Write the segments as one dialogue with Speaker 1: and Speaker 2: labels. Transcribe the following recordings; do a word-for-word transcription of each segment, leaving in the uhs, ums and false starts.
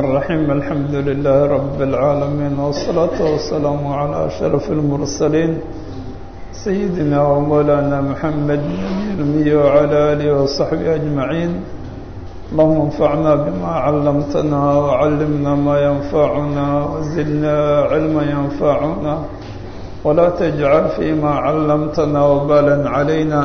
Speaker 1: الرحيم الحمد لله رب العالمين والصلاة والسلام على أشرف المرسلين سيدنا ومولانا محمد النبي وعلى آله وصحبه أجمعين. اللهم انفعنا بما علمتنا وعلمنا ما ينفعنا وزدنا علما ينفعنا ولا تجعل فيما علمتنا وبالا علينا.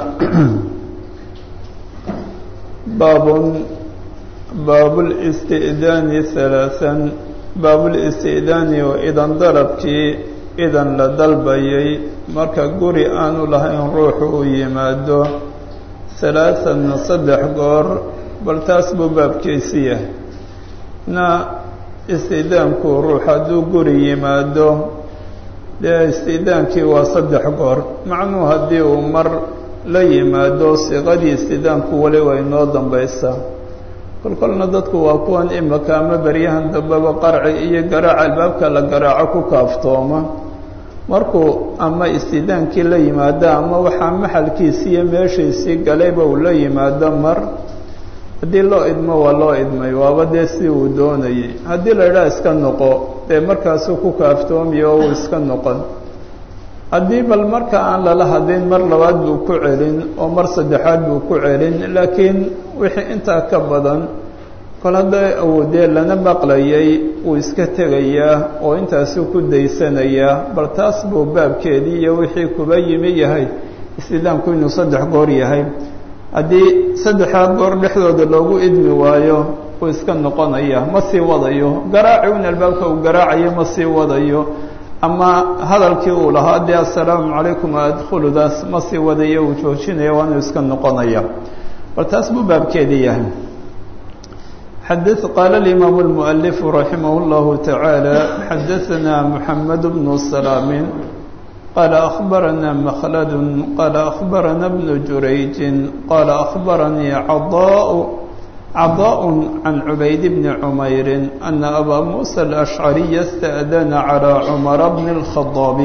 Speaker 1: باب باب الاستئذان ثلاثا باب الاستئذان وإذا ضربتي إذا لدلبيي marka guri aanu lahayn ruuxu yimaado ثلاثا صدح goor bal taas buu baabkiisi yahay na istiidaanku ruux hadduu guri yimaado dee istiidaankii waa saddex goor macnuu haddii uu mar la yimaado siiqadii istiidaanku weli way noo dambaysaa. kolkolna dadku waa kuwan imaka ama beryahan dambeba qarci iyo garaaca albaabka la garaaco ku kaaftooma markuu ama istiidaankii la yimaado ama waxaa maxalkiisii iyo meeshiisii galayba uu la yimaado mar haddii loo idmo waa loo idmay waaba dee si uu doonayay. haddii la idhaha iska noqo dee markaasuu ku kaaftoomiyo oo uu iska noqon. haddii bal marka aan lala hadlin mar labaad buu ku celin oo mar saddexaad buu ku celin, laakiin wixii intaa ka badan kol hadday awoodee lana maqlayay wuu iska tegayaa oo intaasuu ku daysanayaa. bal taas buu baabkeedii iyo wixii kuba yimi yahay istiidaanku inuu saddex goor yahay. haddii saddexaa goor dhexdooda loogu idmi waayo wuu iska noqonaya, ma sii wadayo. garaaci un albaabka uu garaacayo ma sii wadayo, ama hadalkii uu lahaa dee assalaamu calaykum adkhuludaas ma sii wadayo, uu joojinaya waa inuu iska noqonaya. bal taas buu baabkeedii yahay. xadث qaala الإimaamu الmuؤلف raximah الlahu taعaalى xadaثna mحamed bnu سلاam qaala أخbarana mkhlad qaala أخbarana bnu jurayji qaala أخbaranii caضاء caضاء can cubayd bni cmayri أna abaa muسى الأشcariya اstأdana عalى cmara bni الkhaطاab.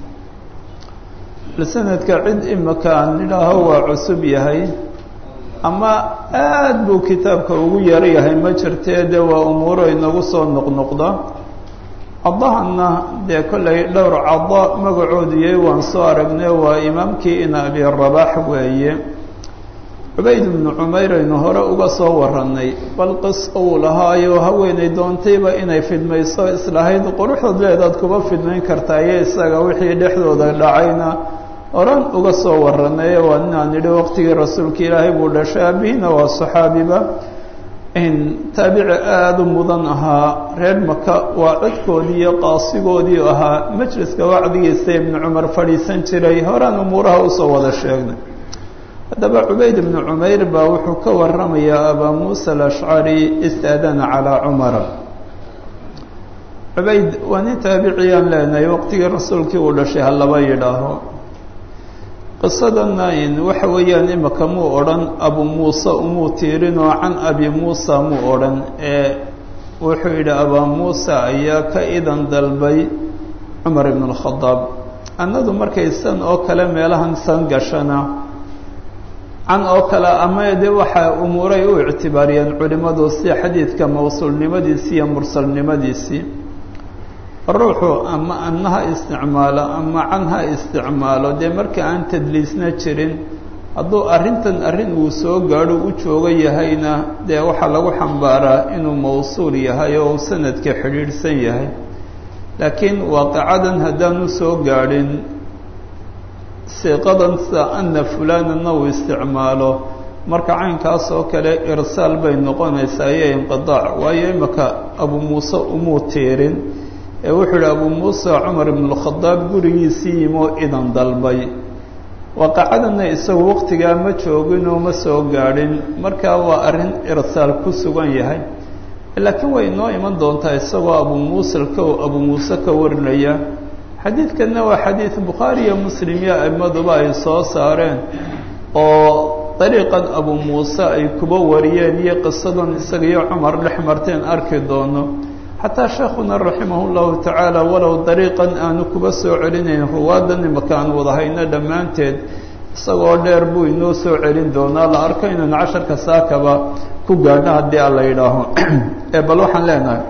Speaker 1: sanadka cid imaka aan idhaaho waa cusub yahay ama aad buu kitaabka ugu yar yahay ma jirtee dee waa umuuro inagu soo noqnoqda. cadahana dee kollay dhowr cada magacoodu yahay waan soo aragnay, waa imaamkii ina abi rabaax weeye. cubayd bnu cumayr aynu hore uga soo warannay, bal qis uu lahaayo haweenay doontayba inay fidmayso islahayd quruxdood leedaad kuba fidmayn kartaa iyo isaga wixii dhexdooda dhacayna oran uga soo warannay. waa inaan nidhi waqtigii rasuulka ilaahay buu dhashay, aabihiina waa saxaabiba in taabici aada u mudan ahaa. reer maka waa cidkoodii iyo qaasigoodii ahaa. majliska wacdigiisa ibnu cumar fadhiisan jiray. horaan umuuraha usoo wada sheegnay. haddaba cubayd ibnu cumayr baa wuxuu ka waramayaa abaa muusa alashcari istaadana calaa cumara. cubayd waa nin taabiciyaan leenahay, waqtigii rasuulkii uu dhashay ha laba yidhaaho. qisadana waxa weeyaan imaka muu odhan abu muuse umuu tiirin oo can abi muusa muu odhan, ee wuxuu yidhi abaa muusa ayaa ka idan dalbay cumar ibn اlkhadaab. annadu markay san oo kale meelahan san gashana can oo kale ama dee waxaa umuuray u ictibaariyeen culimmadu si xadiidka mawsuulnimadiisii iyo mursalnimadiisii. ruuxu ama annaha isticmaalo ama canha isticmaalo dee marka aan tadliisna jirin, hadduu arrintan arrin uu soo gaadho u jooga yahayna dee waxaa lagu xambaaraa inuu mawsuul yahay oo uu sanadka xidhiidhsan yahay. laakiin waaqicadan haddaanu soo gaadhin siiqadan sida anna fulaanana uu isticmaalo, marka caynkaas oo kale irsaal bay noqonaysaa iyo inqidaac. waayo imaka abu muuse umuu tiirin ee wuxuu yidhi abu muusa cumar ibn اlkhadaab gurigiisii yimoo idan dalbay. waaqacadana isagu waqtigaa ma jooginoo ma soo gaadhin, markaa waa arrin irsaal ku sugan yahay. laakiin way inoo iman doontaa isagoo abu muusa ka abu muuse ka warinaya. xadiidkanna waa xadiid bukhaari iyo muslim iyo aimaduba ay soo saareen oo dariiqan abu muuse ay kuba wariyeen iyo qisadan isaga iyo cumar dhex marteen arki doono. xataa sheekhuna raximah اllahu tacaala walow dariiqan aanu kuba soo celinayn ruwaadan imaka aan wada hayno dhammaanteed, isagoo dheer buu inoo soo celin doonaa. la arko inaynu casharka saakaba ku gaadhno haddii aan la yidhaaho. ee bal waxaan leenahay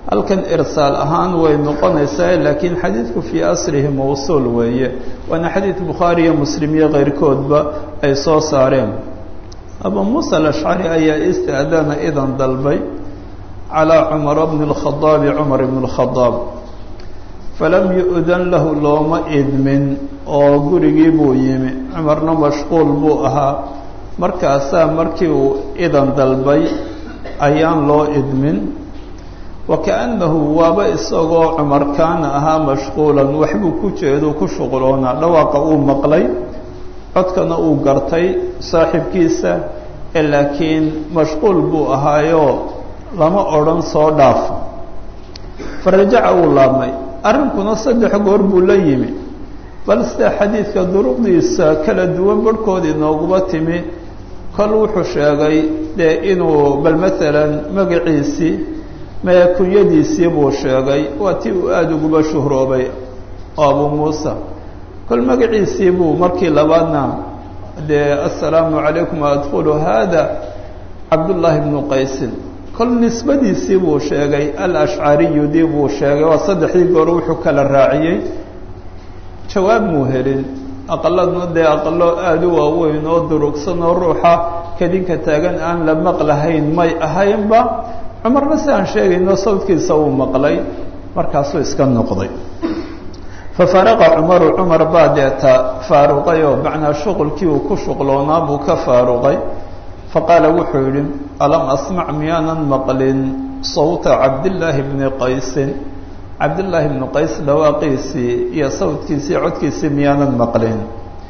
Speaker 1: halkan irsaal ahaan way noqonaysaa laakiin xadiidku fii asrihi mawsuul weeye waana xadiid bukhaari iyo muslim iyo keyrkoodba ay soo saareen abu muusa alashcari ayaa isti'daana idan dalbay calaa cumara bni اlkhadaabi cumar ibn اlkhadaab falam yu'dan lahu looma idmin oo gurigii buu yimi cumarna mashquul buu ahaa markaasaa markii uu idan dalbay ayaan loo idmin wakaannahu waaba isagoo cumar kaana ahaa mashquulan waxbuu ku jeedu ku shuqloonaa dhawaaqa uu maqlay codkana uu gartay saaxiibkiisa ee laakiin mashquul buu ahaayoo lama odhan soo dhaaf farajaca uu laabmay arrinkuna saddex goor buu la yimi bal sida xadiidka duruqdiisa kala duwan barhkood inooguba timi kol wuxuu sheegay dee inuu bal maalan magaciisii maya kunyadiisii buu sheegay waa tii uu aada uguba shuhroobay oo abu muusa kol magaciisii buu markii labaadna dee assalaamu calaykum adkhulu hada cabdullaahi bnu qaysin kol nisbadiisii buu sheegay alashcariyu dii buu sheegay waa saddexdii goor wuxuu kala raaciyey jawaab muu helin aqaladna dee aqalo aada u waaweyn oo durugsan oo ruuxa kadinka taagan aan la maqlahayn may ahaynba cumarna si aan sheegayno sawdkiisa uu maqlay markaasuu iska noqday fafaraqa cumaru cumar baa deeta faaruqay oo macnaa shuqulkii uu ku shuqloonaa buu ka faaruqay faqaala wuxuu yidhi alam asmac miyaanan maqlin sawta cabdillaahi bni qaysin cabdillaahi bni qays dhawaaqiisii iyo sawdkiisii codkiisii miyaanan maqlin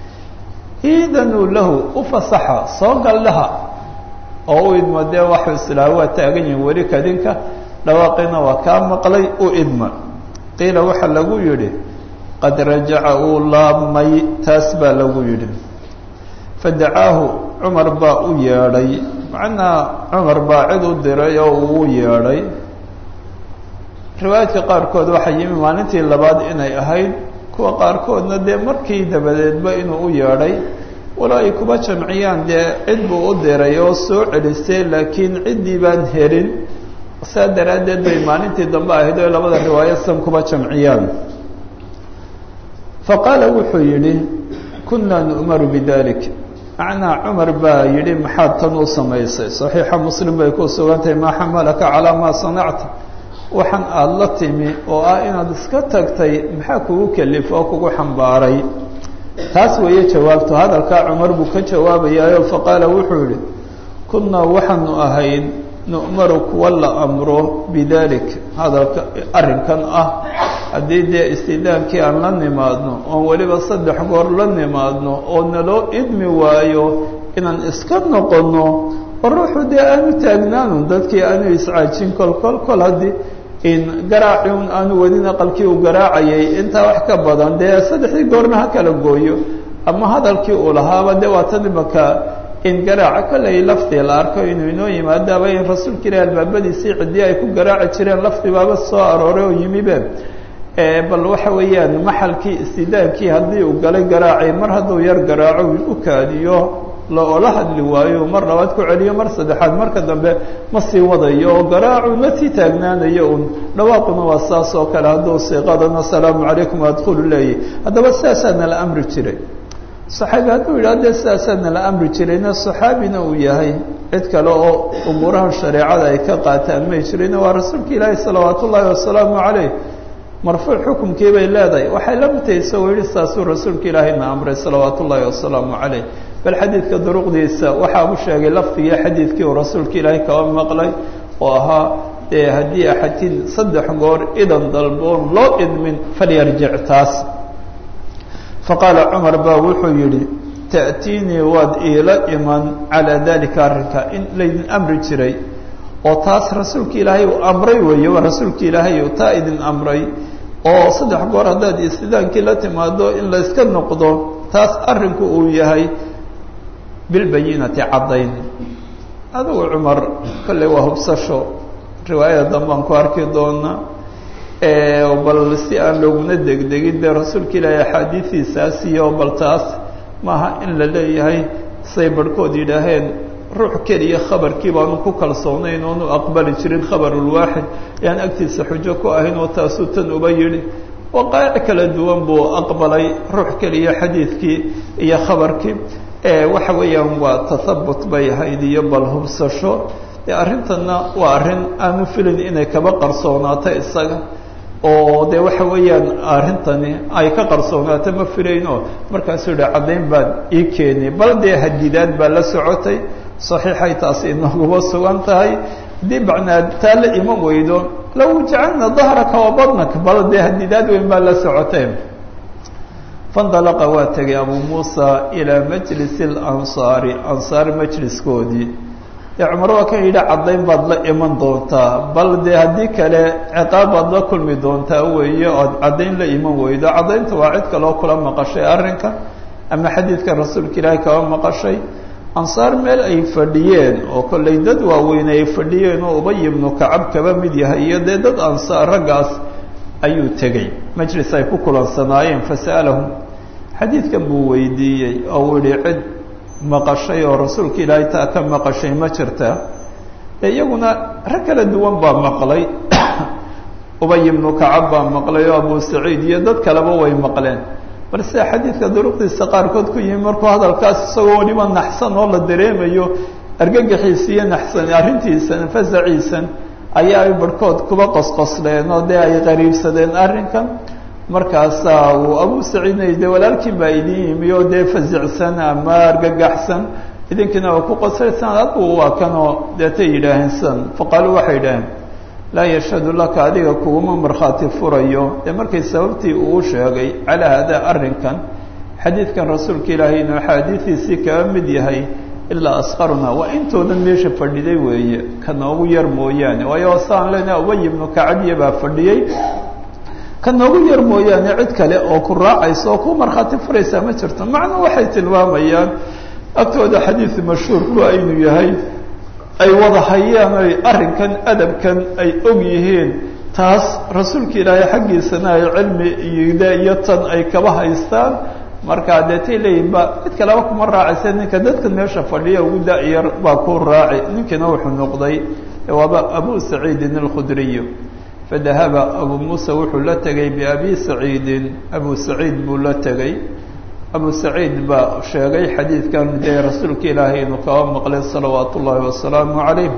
Speaker 1: iidanuu lahu u fasaxa soo galdhaha oo u idma dee waxuu islaaha waa taagan yihin weli kadinka dhawaaqina waa kaa maqlay u idma qiila waxaa lagu yidhi qad rajaca uu laabmay taas baa lagu yidhi fadacaahu cumar baa u yeedhay macnaa cumar baa cid u diray oo uu u yeedhay riwaayadka qaarkood waxaa yimi maalintii labaad inay ahayd kuwa qaarkoodna dee markii dabadeedba inuu u yeedhay walo ay kuba jamciyaan dee cid buu u diray oo soo celisay laakiin ciddii baan helin saa daraaddeed bay maalintii dambe ahayd oo labada riwaayo san kuba jamciyaan faqaala wuxuu yidhi kunaa nu'maru bidalik macnaa cumar baa yidhi maxaad tan u samaysay saxiixa muslim bay ku sugantahay maa xamalaka calaa maa sanacta waxaan aada la timi oo ah inaad iska tagtay maxaa kugu kelif oo kugu xambaaray taas weeye jawaabto hadalkaa cumar buu ka jawaabayaayo faqaala wuxuu yidhi kunnaa waxaanu ahayd nu'maru kuwa la amro bidalik hadalka arrinkan ah haddii dee istidaankii aan la nimaadno oon weliba saddex goor la nimaadno oo naloo idmi waayo inaan iska noqonno oo ruuxu dee aanu taagnaanu dadkii aanu iscaajin kol kol kol haddii in garaaci un aanu wadin aqalkii uu garaacayay intaa wax ka badan dee saddexdii goorna ha kala gooyo ama hadalkii uu lahaaba dee waa tan imaka in garaaca kollay lafdi la arko inuu inoo yimaadaaba in rasuulka ilahi albaabadiisii ciddii ay ku garaaci jireen lafdi baaba soo arooray oo yimibe bal waxa weeyaan maxalkii istidaankii haddii uu galay garaacay mar hadduu yar garaaco u kaadiyo loola hadli waayo mar labaad ku celiyo mar saddexaad marka dambe ma sii wadayo oo garaacu ma sii taagnaanayo un dhawaaquna waa saas oo kale hadduu siiqadana asalaamu calaykum adkhulu leeyahy haddaba sidaasaa nala amri jiray saxaabi hadduu yidhah dee sidaasaa nala amri jirayna saxaabina uu yahay cid kale oo umuuraha shareecada ay ka qaataan may jirayna waa rasuulka ilaahi salawaat ullaahi wasalaamu calayh marfuuc xukumkii bay leedahay waxay la mitahay isagoo yihi saasuu rasuulka ilaahayna amray salawaat ullaahi wasalaamu calayh bal xadiidka duruqdiisa waxaa u sheegay lafdigii xadiidkii uu rasuulka ilaahay kaba maqlay oo ahaa dee haddii axadin saddex goor idan dalboon loo idmin falyarjic taas faqaala cumar baa wuxuu yidhi ta'tiinii waad iila iman calaa dalika arrinka in laydin amri jiray oo taas rasuulka ilaahay uu amray weeye waa rasuulka ilaahay uu taa idin amray oo saddex goor haddaad istidaankii la timaado in la iska noqdo taas arrinku uu yahay bilbayinati caddayn adigu cumar kolley waa hubsasho riwaayada dambaan ku arki doona bal si aan looguna degdegin dee rasuulka ilaahay axaadiidiisaas iyo bal taas maaha in la leeyahay say barhkood yidhaaheen ruux keliya khabarkii baanu ku kalsoonayn oonu aqbali jirin khabarulwaaxid yaan agtiisa xujo ku ahayn oo taasuu tan uba yidhi waqaa'ic kala duwan buu aqbalay ruux keliya xadiidkii iyo khabarkii waxa weeyaan waa tathabut bay ahayd iyo bal hubsasho dee arrintanna waa arrin aanu filin inay kaba qarsoonaato isaga oo dee waxa weeyaan arrintani ay ka qarsoonaato ma filayno markaasuu yihi caddayn baan ii keeni bal dee hadidaad baa la socotay saxiixay taasi inaguba sugan tahay haddii macnaa taa la iman weydo low jacalna dahraka wa badnaka bal dee hadidaad weyn baa la socotay fandalaqa waa tegay abuu muusa ilaa majlisi alansaari ansaar majliskoodii dee cumar waa kan yidhi caddayn baad la iman doontaa bal dee haddii kale ciqaab baad la kulmi doontaa weeye ood caddayn la iman weydo caddaynta waa cid kaloo kula maqashay arrinka ama xadiidka rasuulka ilaahay kaba maqashay ansaar meel ay fadhiyeen oo kollay dad waaweyn ay fadhiyeen oo ubay ibnu kacab kaba mid yahay iyo dee dad ansaar raggaas ayuu tegey majlis ay ku kulansanaayeen fasa'alahum xadiidkan buu weydiiyey oo uu yihi cid maqashay oo rasuulka ilaahay taa ka maqashay ma jirta ee iyaguna rag kala duwan baa maqlay ubay ibnu kacab baa maqlay oo abu saciid iyo dad kaleba way maqleen balse xadiidka duruqdiisa qaarkood ku yimi markuu hadalkaas isagoo weliba naxsan oo la dareemayo argagaxiisa iyo naxsan arrintiisan fasaciisan ayaa ay barhkood kuba qosqosleen oo dee ay qariibsadeen arrinkan markaasaa uu abu saciidna de walaalkiin baa idin yimi oo dee fasicsan ama argagaxsan idinkiina waa ku qosaysan aduu waa kanoo deetay yidhaaheen san faqaaluu waxay yidhaaheen laa yashhadu laka adiga kuguma markhaati furayo dee markay sababtii uu sheegay calaa hadaa arrinkan xadiidkan rasuulka ilaahay inuu axaadiidiisii kaga mid yahay ilaa asqaruna waa intoodan meesha fadhiday weeye ka noogu yar mooyaane waayo saan leenaha ubay ibnu kacadiya baa fadhiyey ka noogu yar mooyaane cid kale oo ku raacaysa oo ku markhaati furaysaa ma jirto macnuu waxay tilmaamayaan agtooda xadiid mashhuurku inuu yahay ay wada hayaan ay arrinkan adabkan ay og yihiin taas rasuulka ilaahay xaggiisana ay cilmi iyo iyo tan ay kaba haystaan markaa deetay leeyihin ba cid kaleba kuma raacaysa ninka dadkan meesha fadhiya ugu da-yar baa ku raaci ninkiina wuxuu noqday waaba abu saciidin alkhudriy fadahaba abu muusa wuxuu la tegay biabi saciidin abu saciid buu la tegay abu saciid baa sheegay xadiidkan dee rasuulka ilaahay inuu kaba maqlay salawaat ullaahi wasalaamu calayh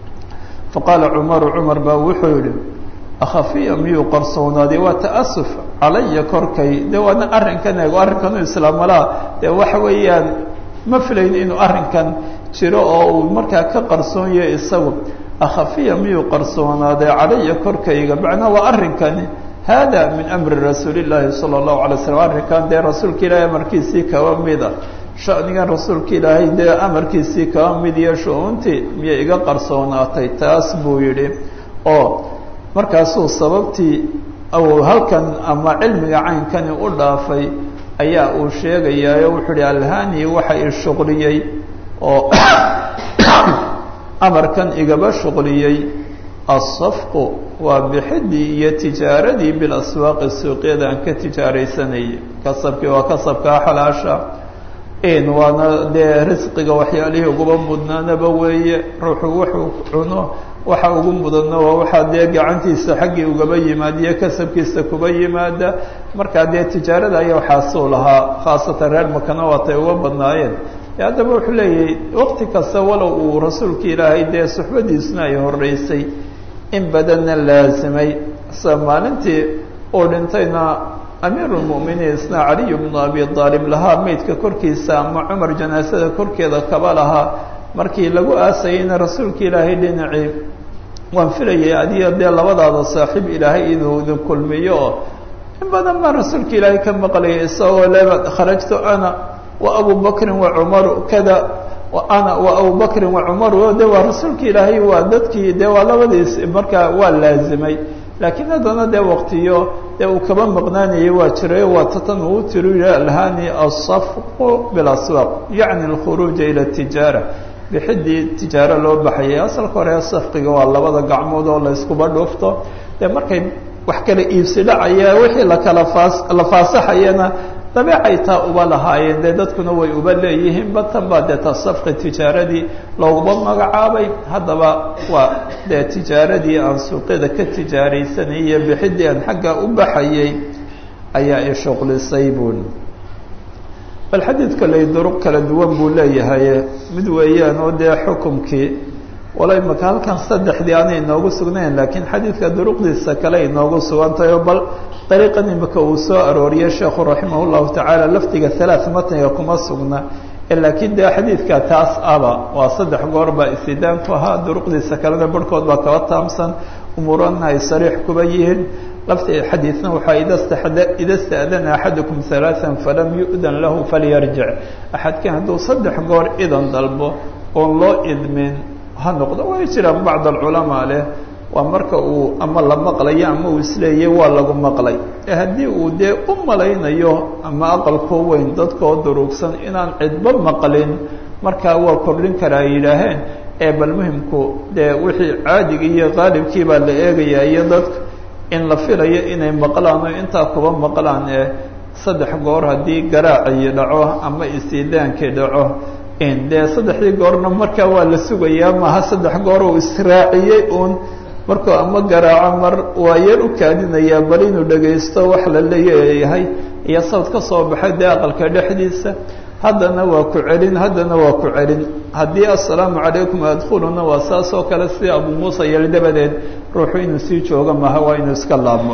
Speaker 1: faqaala cumaru cumar baa wuxuu yihi akhafiya miyuu qarsoonaaday waa ta'asuf calaya korkay dee waana arrinkan eego arrinkanu islaamalaha dee waxa weeyaan ma filayn inuu arrinkan jiro oo uu markaa ka qarsoon yahay isagu akhafiya miyuu qarsoonaaday calaya korkayga macnaa waa arrinkani hada min amri rasuuli llaahi sala allahu alay slam arrinkan dee rasuulka ilaahay amarkiisii kaba mida shanigan rasuulka ilaahay dee amarkiisii kaba mid iyo shu-uuntii miyay iga qarsoonaatay taas buu yidhi oo markaasuu sababtii u halkan ama cilmiga caynkani u dhaafay ayaa uu sheegayaayo wuxuu uhi alhani waxa i shuqliyey oo amarkan igaba shuqliyey asafqu waa bixidii iyo tijaaradii bilaswaaqi suuqyada aan ka tijaaraysanayay kasabkii waa kasabkaa xalaasha in waana dee risqiga waxyaalihii uguba mudnaanaba weeye ruuxu wuxuu cuno waxa ugu mudanna waa waxaa dee gacantiisa xaggii ugaba yimaada iyo kasabkiisa kuba yimaada markaa dee tijaarada ayaa waxaasuu lahaa khaasatan reer makana waatay uga badnaayeen haddaba wuxuu leeyahay waqti kasta walow uu rasuulka ilaahay dee suxbadiisuna ay horeysay in badanna laasimay sa maalintii uu dhintayna amiirulmu'miniin isna caliy bnu abi aalib lahaa meydka korkiisa ama cumar janaasada korkeeda kaba lahaa markii lagu aasayeyna rasuulka ilaahay dhinacii waan filayay adiga dee labadaada saaxiib ilaahay inuu idin kulmiyo oo in badan baan rasuulka ilaahay ka maqlayay isagoo leba kharajtu ana wa abu bakrin wa cumaru kada ana wa abu bakrin wa cumaru de waa rasuulka ilaahay waa dadkii dee waa labadiis markaa waa laazimay laakiin haddana dee waqtiyo dee uu kaba maqnaanayay waa jirayo waa tatan uu tiri alhani asafqu bilaswaaq yacni alkhuruuja ila tijaara bixidii tijaaro loo baxayay asalka hore safqiga waa labada gacmood oo la iskuba dhufto dee markay wax kala iibsi dhacaya wixii lakala faas la faasaxayana dabeecay taa uba lahaayeen dee dadkuna way uba leeyihiin batan baa dee ta safqi tijaaradii looguba magacaabay haddaba waa dee tijaaradii aan suuqyada ka tijaaraysanay iyo bixidii aan xagga u baxayay ayaa ishuqlisay buun bal xadiidka lay duruq kala duwan buu leeyahay mid weeyaan oo dee xukumkii wala imaka halkan saddexdii aanay inoogu sugnayn laakiin xadiidka duruqdiisa kale inoogu sugantayo bal dariiqan imika uu soo arooriyey sheekhu raximah llahu tacaala lafdiga halaath matniga kuma sugna laakiin dee xadiidka taas aba waa saddex goor baa istidaanku ahaa duruqdiisa kalena barhkood baa kaba taamsan umuurana ay sariix kuba yihiin lafti xadiidna waxaa ida sta'dana axadukum halaaan falam yu'dan lahu falyarjic axadkii hadduu saddex goor idan dalbo oon loo idmin ha noqdo way jiraan bacd alculamaa leh waa marka uu ama la maqlayo ama uu isleeyay waa lagu maqlay haddii uu dee u malaynayo ama aqalkoo weyn dadkoo duruugsan inaan cidba maqlin markaa waa kordhin karaa ay yidhaaheen ee bal muhimku dee wixii caadigii iyo qaalibkii baa la eegayaa iyo dadka in la filayo inay maqlaan oo intaa kuba maqlaan ee saddex goor haddii garaacii dhaco ama istidaankii dhaco dee saddexdii goorna markaa waa la sugayaa maaha saddex goor uu israaciyey uun markuu ama garaaco mar waa yar u kaadinayaa bal inuu dhagaysto wax la leeyahay iyo sawd ka soo baxay dee aqalka dhexdiisa haddana waa ku celin haddana waa ku celin haddii assalaamu calaykum adkhuluna waa saas oo kale sidii abuu muusa yeli dabadeed ruuxu inuu sii joogo maaha waa inuu iska laabmo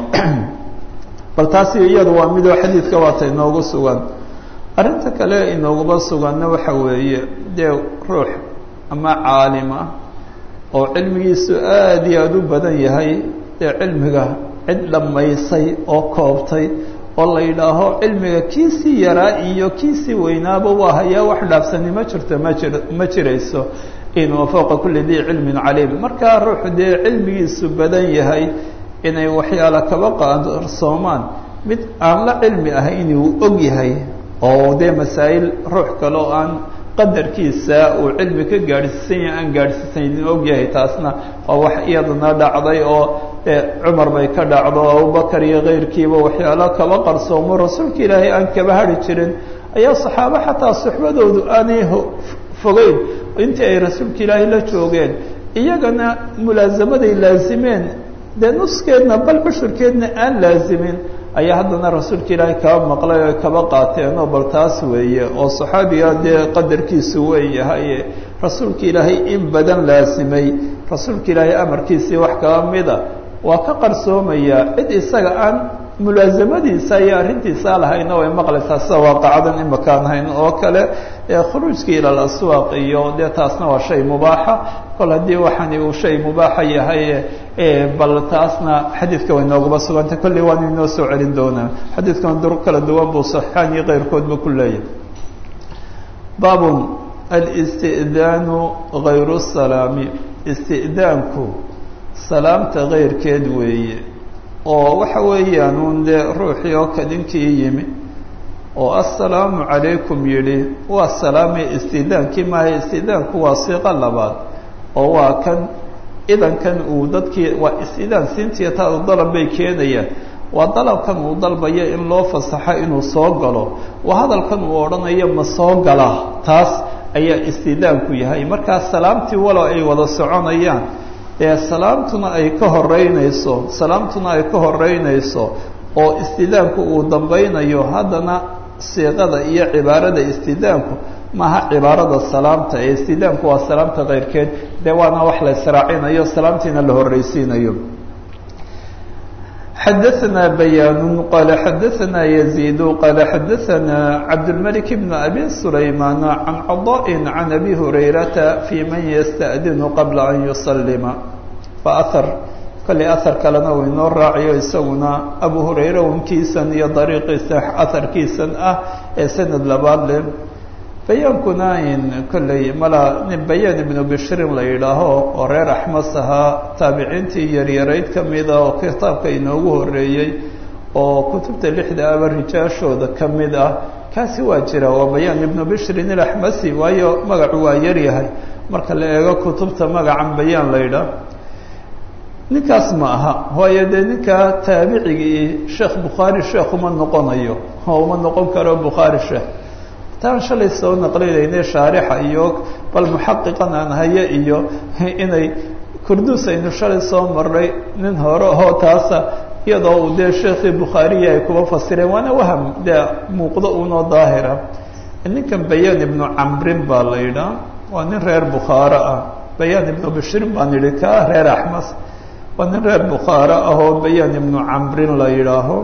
Speaker 1: bal taasi iyadu waa midoo xadiidka waata inoogu sugan arrinta kale inooguba suganna waxa weeye dee ruux ama caalima oo cilmigiisu aada iyo aada u badan yahay dee cilmiga cid dhammaysay oo koobtay oo la yidhaaho cilmiga kiisii yaraa iyo kiisii weynaaba waa hayaa wax dhaafsani ma jirto ma jir ma jirayso inuu fowqa kulli dii cilmin caliim markaa ruuxu dee cilmigiisu badan yahay inay waxyaala kaba qaarsoomaan mid aan la cilmi ahay inuu og yahay oo dee masaa'il ruux kale oo aan qadarkiisa uu cilmi ka gaadhsiisan yahay aan gaadhsiisanin og yahay taasna waa wax iyadana dhacday oo cumar bay ka dhacdo abubakar iyo keyrkiiba waxyaalo kaba qarsoomo rasuulka ilaahay aan kaba hari jirin ayaa saxaabo xataa suxbadoodu aanay fogeyn intii ay rasuulka ilaahay la joogeen iyagana mulaasamaday laasimeen dee nuskeedna bal cushurkeedna aan laasimin ayaa haddana rasuulka ilaahay kaba maqlay oo kaba qaateen oo bal taas weeye oo saxaabiga dee qadarkiisu weyn yahay rasuulka ilaahay in badan laasimay rasuulka ilaahay amarkiisii wax kaba mida waa ka qarsoomaya cid isaga aan mulaasamadiisa iyo arrintiisa lahayna way maqlaysaa sida waaqacadan imakaan hayn oo kale khuruujkii ila alaswaaq iyo dee taasna waa shay mubaaxa kol haddii waxani uu shay mubaaxa yahay bal taasna xadiidka way noogaba sugantay kolley waan inoo soo celin doonaa xadiidkan duruq kala duwan buu saxiixaan iyo keyrkoodba ku leeyahay baabun alisti'daanu gayru salaami isti'daanku salaamta keyrkeed weeye oo waxa weeyaan uun dee ruuxii oo kadinkii yimi oo assalaamu calaykum yidhi waa salaamay istidaankii maaha istidaanku waa siiqo labaad oo waa kan idankan uu dadkii waa istidaan siintiya taadu dalab bay keenayaan waa dalabkan uu dalbayo in loo fasaxo inuu soo galo waa hadalkan uu odhanayo ma soo gala taas ayaa istidaanku yahay markaa salaamtii walow ay wada soconayaan ee salaamtuna ay ka horeynayso salaamtuna ay ka horeynayso oo istidaanku uu dambaynayo haddana siiqada iyo cibaarada istidaanku maaha cibaarada salaamta ee istidaanku waa salaamta keyrkeed dee waana wax la israacinayo salaamtiina la horreysiinayo xadaثna bayaan qala xadaثna يزيد qala xadaثna cabdالملك بن أbي سulayman عan caضاء عan أbي هurayrata fي man ystأdinu qabla an yusalima waa ahar kolley ahar kalena uu inoo raaciyo isaguna abu hurayra unkiisan iyo dariiqiisa aharkiisan ah ee sanad labaad leh bayaankuna in kolley mala nin bayaan ibnu bishrin la yidhaaho oo reer axmas ahaa taabiciintii yaryarayd ka mida oo kitaabka inoogu horeeyey oo kutubta lixda aba rijaashooda ka mid ah kaasi waa jira waa bayaan ibnu bishrin ilaxmasi waayo magacu waa yaryahay marka la eego kutubta magacan bayaan la yidhaah ninkaas ma aha waayo dee ninkaa taabicigii sheekh bukhaari sheekh uma noqonayo oo uma noqon karo bukhaari sheekh taan shalay soo naqlinayne shaarixa iyo bal muxaqiqan aan haye iyo inay kurduus aynu shalay soo marnay nin hore oo taasa iyadoo uu dee sheekhii bukhaariya ay kuba fasireen waana waham dee muuqdo unoo daahira ninkan bayaan ibnu camrin baa la yidhaa waa nin reer bukhaaro ah bayaan ibnu bashrin baan yidhi kaa reer axmas waa nin reer bukhaaro ah oo bayaan ibnu camrin la yidhaaho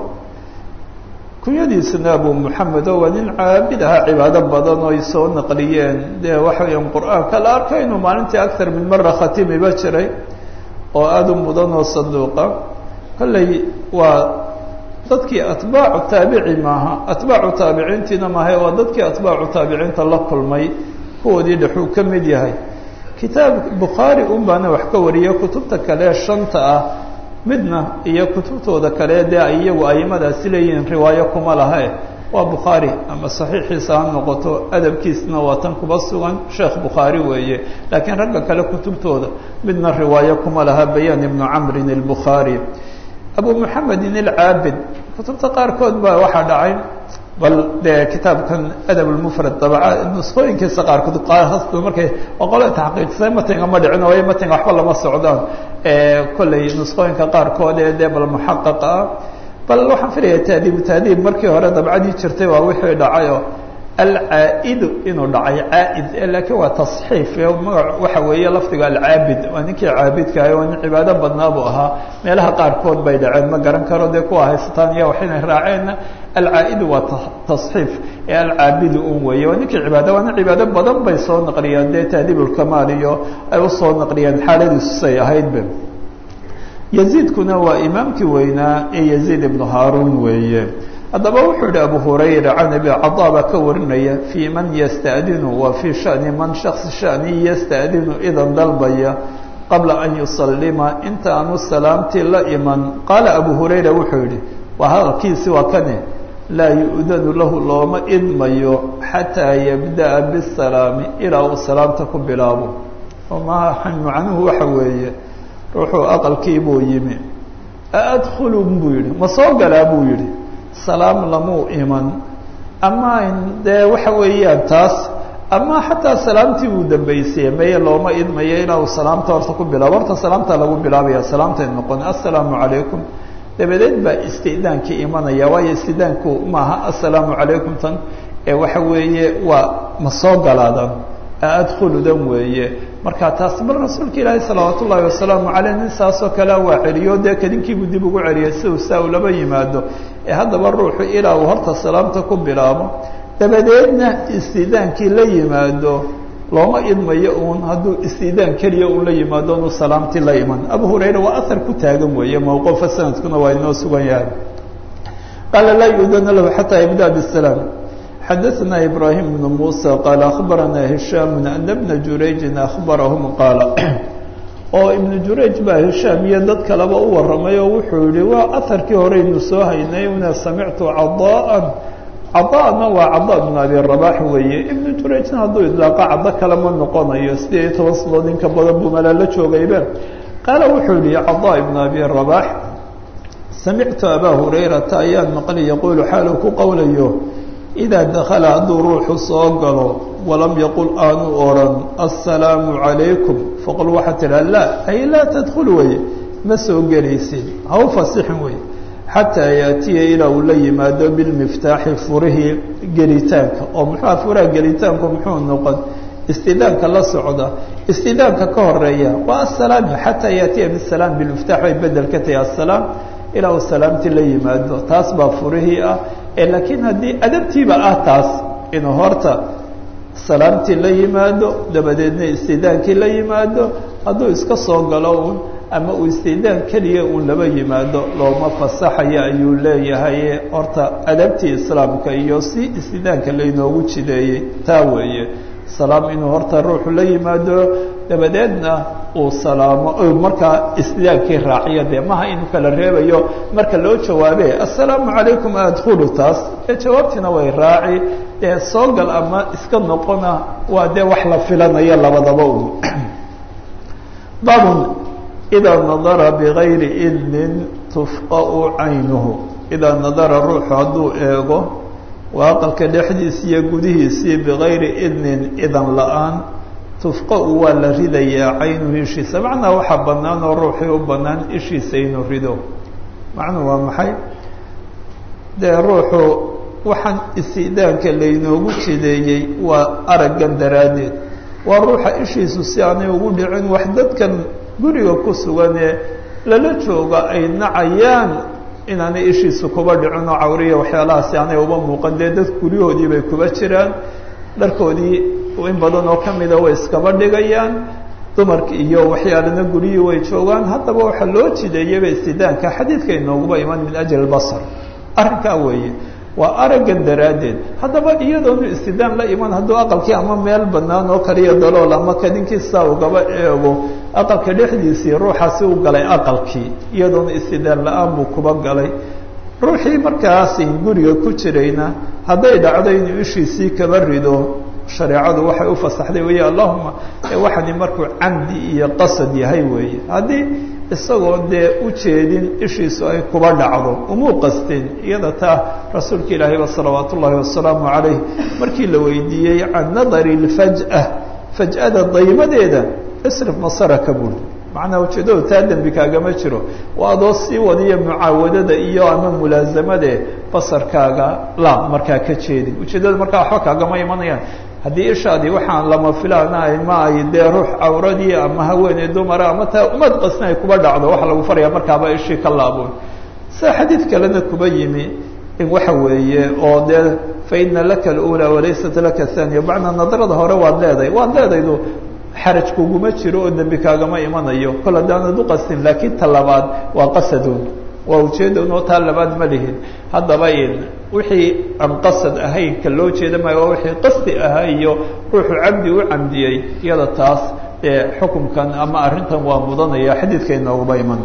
Speaker 1: kunyadiisana abu moxamed oo waa nin caabid ahaa cibaado badan oo ay soo naqliyeen dee waxa weyaan qur-aanka la arka inuu maalintii aktar min mara khatimiba jiray oo aada u mudan oo saduuqa kolley waa dadkii atbaacu taabici maaha atbaacu taabiciintiina maaha waa dadkii atbaacu taabiciinta la kulmay kuwoodii dhexuu ka mid yahay kitaab bukhaari un baana wax ka wariya kutubta kale shanta ah midna iyo kutubtooda kale dee ay iyagu aimadaasi leeyihiin riwaayo kuma lahae waa bukhaari ama saxiixiisa ha noqoto adabkiisna waa tan kuba sugan sheekh bukhaari weeye laakiin ragga kale kutubtooda midna riwaayo kuma laha bayaan ibnu camrin albukhaari abu moxamedin alcaabid kutubta qaarkood baa waxaa dhacay bal dee kitaabkan adab lmufrad dabca nusqooyinkiisa qaarkood qaasba markay oqole taxqiijisay matinga ma dhicin waayo matinga waxba lama socdaan kolley nusqooyinka qaarkood ee dee bal muxaqaq ah bal waxaan filaya taadiibu taadiib markii hore dabcadii jirtay waa wixii dhacayoo alcaa'idu inuu dhacay caa'id laakiin waa tasxiif magac waxa weeye lafdiga alcaabid waa ninkii caabidkaah oo nin cibaado badnaa buu ahaa meelaha qaarkood bay dhaceen ma garan karo dee kuwa haysataan iyo wax inay raaceenna alcaa'idu waa tasxiif ee alcaabidu un weeye waa ninkii cibaado waa nin cibaado badan bay soo naqliyeen dee taadiibulkamaal iyo ay usoo naqliyeen xaaladiisu say ahaydba yaziidkuna waa imaamkii weynaa ee yaziid ibnu haaruun weeye haddaba wuxuu yihi abu hurayra can abi cadaa baa ka warinaya fii man yasta'dinu wa fii shani man shaksi shani yasta'dinu idan dalbaya qabla an yusallima inta aanu salaamtii la iman qaala abu hurayra wuxuu yihi waa hadalkiisi waa kane laa yu'danu lahu looma idmayo xataa yabda'a bisalaami ilaa uu salaamta ku bilaabo macnuhu waxa weeye ruuxuu aqalkii buu yimi aadkhulu buu yihi ma soo galaa buu yihi salaam lamuu iman ama dee waxa weeyaan taas ama xataa salaamtii uu dambaysiye meye looma idmayo ilaa uu salaamta horta ku bilaabo horta salaamta lagu bilaabaya salaamtay noqon assalaamu calaykum dabadeed baa istidaankii imanaya waayo istidaanku maaha assalaamu calaykum tan ee waxa weeye waa ma soo galaadan adkhuludan weeye marka taas bal rasuulka ilaahi salawaat ullaahi wasalaamu caleyh nin saasoo kale waa celiyo dee kadinkiibuu dib ugu celiyay si uu saa uu laba yimaado ee haddaba ruuxu ilaa uu horta salaamta ku bilaabo dabadeedna istidaankii la yimaado looma idmayo uun hadduu istidaan keliya uun la yimaado inuu salaamtii la iman abu hurayra waa ahar ku taagan weeye mawquufa sanadkuna waa inoo sugan yahay qaala laa yu'danu lahu xataa yabda bisalaam xadaثna ibrahim بn muسى qaal akhbarana hishaam ana bna jurayjin akhbarahum qaala oo ibnu jurayj baa hishaam iyo dad kaleba u waramay oo wuxuu yihi waa aharkii horeynu soo haynay una samictu cadaan cadana waa cada bn abi rabax weeye ibnu jurayjna hadduu idlaaqa caddo kale ma noqonayo sideed iyo toban sanood inka badan buu malaalo joogaybe qaala wuxuu yihi cada ibn abi rabax samictu abaa hurayrata ayaan maqli yaquulu xaalu ku qowlayo idaa dakala hadduu ruuxu soo galo walam yaqul aanu odhan assalaamu calaykum faqul waxaa tidhaha laa ay laa tadkhul weye ma soo gelaysid ha u fasixin wey xataa yaatiya ilaa uu la yimaado bilmiftaaxi furihii gelitaanka oo muxua furaha gelitaanku muxuu noqon istidaanka la socda istidaanka ka horeeya waa assalaami xataa yaatiya bisalaam bilmiftaax bay bedel ka tahay assalaam ilaa uu salaamtii la yimaado taas baa furihii ah laakiin haddii adabtiiba ah taas inuu horta salaamtii la yimaado dabadeedna istidaankii la yimaado hadduu iska soo galo uun ama uu istidaan keliya uun laba yimaado looma fasaxaya ayuu leeyahay horta adabtii islaamka iyo si istidaanka laynoogu jideeyey taa weeye salaam inuu horta ruuxu la yimaado dabadeedna uu salaamo markaa istidaankii raaciyo dee maha inuu kala reebayo marka loo jawaabe assalaamu calaykum adkhulu taas ee jawaabtiina way raaci dee soo gal ama iska noqona waa dee wax la filanayo labadaba un baabun إذا نظر بغير إذن تفقأ عينه إذا نظر الروح هدو إيغو وأقلك لحديث يقوديسي بغير إذن إذن لآن تفقأ ولا ردي عينه إشي سمعنا وحبنان وروحي وبنان إشي سينو ردو معنى ومحي ده روحه وحن استئذانك اللي نوغو شديي وأرقا دراديد وروح إشي سوسياني وقود عين وحدد كان قريو كسواني للجوغا أي نعيان إناني إشي سكوبا دعونا عورية وحيالها سياني وبا مقددت قريو دي بيكوبا شران لاركو دي وإن بدنو كميدا وإسكابا ديغيان dumarka iyo waxyaalana guriyo way joogaan haddaba waxa loo jideeyay istidaanka xadiidka inooguba iman min ajal basar arrinka weeye waa aragan daraadeed haddaba iyadoo istidaan la iman hadduu aqalkii ama meel banaan oo kaliya dalool ama kadinkiisa ugaba eego aqalka dhexdiisii ruuxaasi u galay aqalkii iyadoo istidaan la-aan buu kuba galay ruuxii markaasi guriga ku jirayna hadday dhacdo inuu ishiisii kaba rido shareecadu waxay u fasaxday weeye allahuma waxani markuu camdi iyo qasad yahay weeye haddii isagoo dee u jeedin ishiisu ay kuba dhacdo umuu qastin iyada taa rasuulka ilaahay wa salawaatu ullaahi wasalaamu calayh markii la weydiiyey can nadari lfaj'a faj'ada daymadeeda isrif masaraka buuri macnaa ujeedadu taa dembi kaagama jiro waa adoo sii wadiya mucaawadada iyo ama mulaasamade basarkaaga laab markaa ka jeedin ujeedada markaa waxba kaagama imanayaan haddii ishaadii waxaan lama filaanahay ma ay dee ruux cawradii ama haweeney dumara ama taa umad qasna ay kuba dhacdo waxa lagu faraya markaaba ishii ka laaboon sida xadiid kalena kuba yimi in waxa weeye oo dee fa ina laka alula walaysat laka athaniya macnaa nadarada hore waad leedahay waad leedaydu xaraj kuguma jiro oo dembi kaagama imanayo kol haddaanad u qastin laakiin ta labaad waa qasadun waa ujeeda unoo taa labaad ma lihin haddaba in wixii aan qasad ahayn ka loo jeeda maayo waa wixii qasdi ahaa iyo ruuxu camdi u camdiyey iyada taas ee xukunkan ama arrintan waa mudanaya xadiidka inooguba iman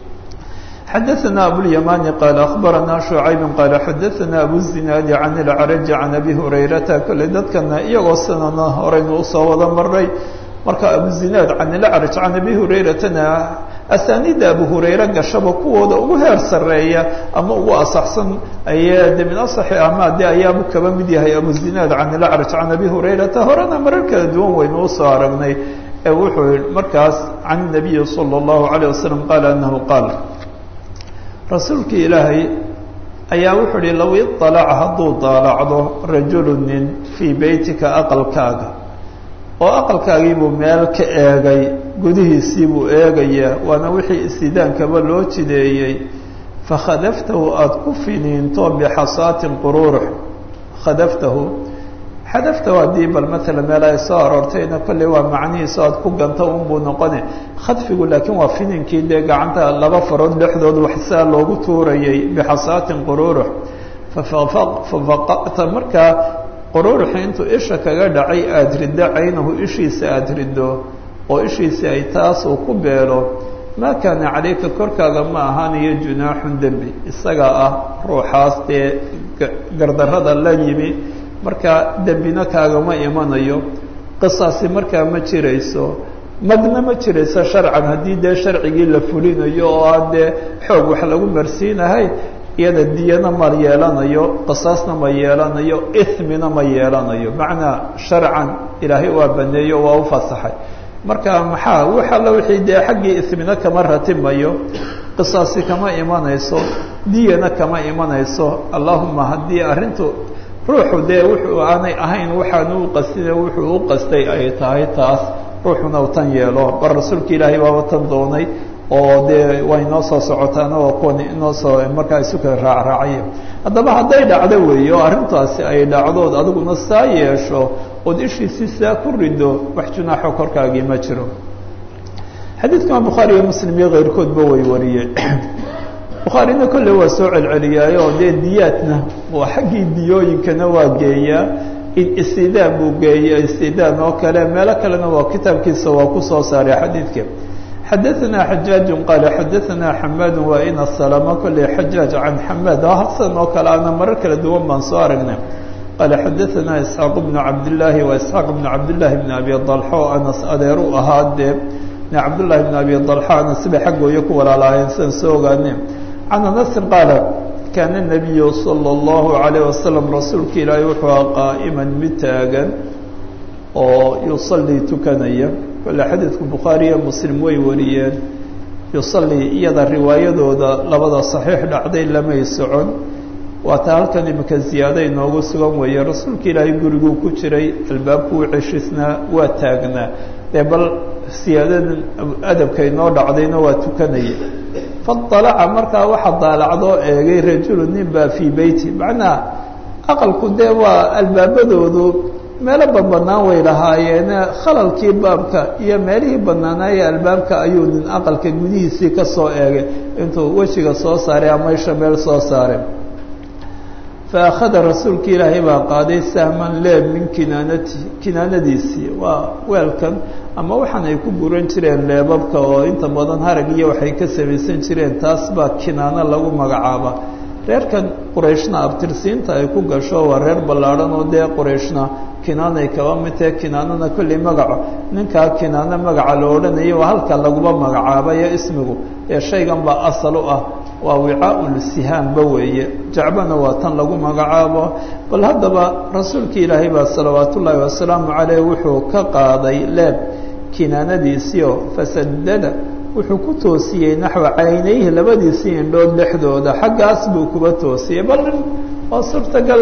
Speaker 1: xadaثna abulيamani qaala akhbarana shucayb qaala xadaثana abuzinaadi can اlcraj can abi hurayrata kole dadkana iyagoo sanana horeynu usoo wada maray marka abuzinaad can ilacraj can abi hurayratana asaaniidda abu hurayre gashaba kuwooda ugu heer sarreeya ama ugu asaxsan ayaa de min asaxi ama de ayaabu kaba mid yahay abuzinaad can ilacraj can abi hurayrata horena marar kala duwan waynu usoo aragnay ee wuxuu yihi markaas can nabiyi salى اllahu عalيه wasalam qaala anahu qaal rasuulkii ilaahay ayaa wuxuu ihi low iطalaca hadduu daalacdo rajulu nin fii beytika aqalkaaga oo aqalkaagiibuu meel ka eegay gudihiisiibuu eegayaa waana wixii istidaankaba loo jideeyey fakhadaftahu aada ku finiinto bixasaatin qururux khadaftahu xadaftahu haddii bal maala meel ay soo aroortayna kolley waa macnihiiso aada ku ganto unbuu noqone khadfigu laakiin waa fininkii dee gacanta laba farood dhexdood waxsaa loogu tuurayay bixasaatin qururux fafaqa'ta markaa qururuxi intuu isha kaga dhacay aada riddo caynahu ishiisa aada riddo oo ishiisa ay taas uu ku beelo maa kaana calayka korkaaga ma ahaanayo junaaxun dembi isagaa ah ruuxaas dee gardarrada la yimi markaa dembina kaagama imanayo qisaasi markaa ma jirayso magna ma jirayso sharcan haddii dee sharcigii la fulinayo oo aan dee xoog wax lagu marsiinahay iyada diyana ma yeelanayo qisaasna ma yeelanayo ismina ma yeelanayo macnaa sharcan ilaahay waa baneeyo waa u fasaxay marka maxaa wax alla wixii dee xaggii ismina kama ratimayo qisaasi kama imanayso diyana kama imanayso allahuma haddii arrintu ruuxu dee wuxuu aanay ahayn waxaanu u qastine wuxuu u qastay ay tahay taas ruuxuna u tan yeelo bar rasuulka ilaahay baaba tan doonay oo dee way inoo soo socotaana waa kuwan inoo soo markaa isuka raacraacaya haddaba hadday dhacdo weeye oo arrintaasi ay dhacdood adiguna saa yeesho ood ishiisi saa ku rido wax junaaxo korkaagii ma jiro xadiidkan bukhaari iyo muslim iyo keyrkoodba way wariyeen bukhaarina kolle waa soo celceliyaayo oo dee diyaadna waa xaggii diyooyinkana waa geeyaa in istidaan buu geeya istidaan oo kale meelo kalena waa kitaabkiisa waa ku soo saaray xadiidka xadaثna xajaaج qaala xadaثna xamaad waa ina salama kolley xajaaج can xamaad hasan oo kale ana marar kala duwan baan soo aragnay qaala xadaثna isxaaq bnu cabdillaahi wa isxaaq bnu cabdillaahi bn abi dalxo anas adeer u ahaa dee cabdullahi bn abi dalxaana sibay xaggooya ku walaalaayeen sidan soo ogaaneen can anasin qaala kaana nabiyu sala allahu calayh wasalam rasuulka ilaahay wuxuu aha qaa'iman mid taagan oo yusallii tukanaya kole xadiidku bukhaari iyo muslim way wariyeen yusallii iyada riwaayadooda labada saxiix dhacday lamay socon waata halkan imika ziyaado inoogu sugan weeye rasuulka ilaahay guriguu ku jiray albaabku u ceshisnaa waa taagnaa dee bal siyaadadan adabka inoo dhacdayna waa tukanaya faalaca markaa waxa daalacdoo eegay rajulu nin baa fii beyti macnaa aqalku dee waa albaabadoodu meelo badbanaan way lahaayeene khalalkii baabka iyo meelihii banaanaayee albaabka ayuu nin aqalka gudihiisii ka soo eegay intuu wejiga soo saaray ama isha meel soo saaray faakhada rasuulka ilaahay baa qaaday sahman leeb min kinaanati kinaanadiisii waa weelkan ama waxaan ay ku guran jireen leebabka oo inta badan harag iyo waxay ka samaysan jireen taas baa kinaano lagu magacaaba reerkan qurayshna abtirsiinta ay ku gasho waa reer ballaadhan oo dee qurayshna kinaanay kaba mid tahe kinaanana kolley magaco ninkaa kinaano magaca la odhanayay waa halka laguma magacaabayo ismigu ee shaygan baa asal u ah waa wicaaul sihaamba weeye jacbana waa tan lagu magacaabo bal haddaba rasuulka ilaahay baa salawaat ullaahi wasalaamu caleyh wuxuu ka qaaday leeb kinaanadiisiio fasadada wuxuu ku toosiyey naxwa caynayhi labadiisii indhood dhexdooda xaggaas buu kuba toosiyey bal oo suurtagal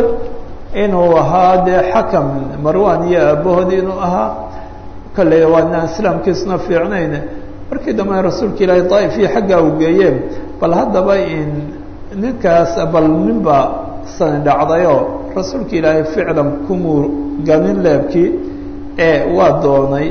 Speaker 1: inuu ahaa dee xakam marwan iyo aabahood inuu ahaa kolley waana islaamkiisuna fiicnayne markii dambe rasuulka ilaahay daa'if iyo xaggaa u geeyeen bal haddaba in ninkaas bal ninbaa sani dhacdayoo rasuulka ilaahay ficlan kumuu ganin leebkii ee waa doonay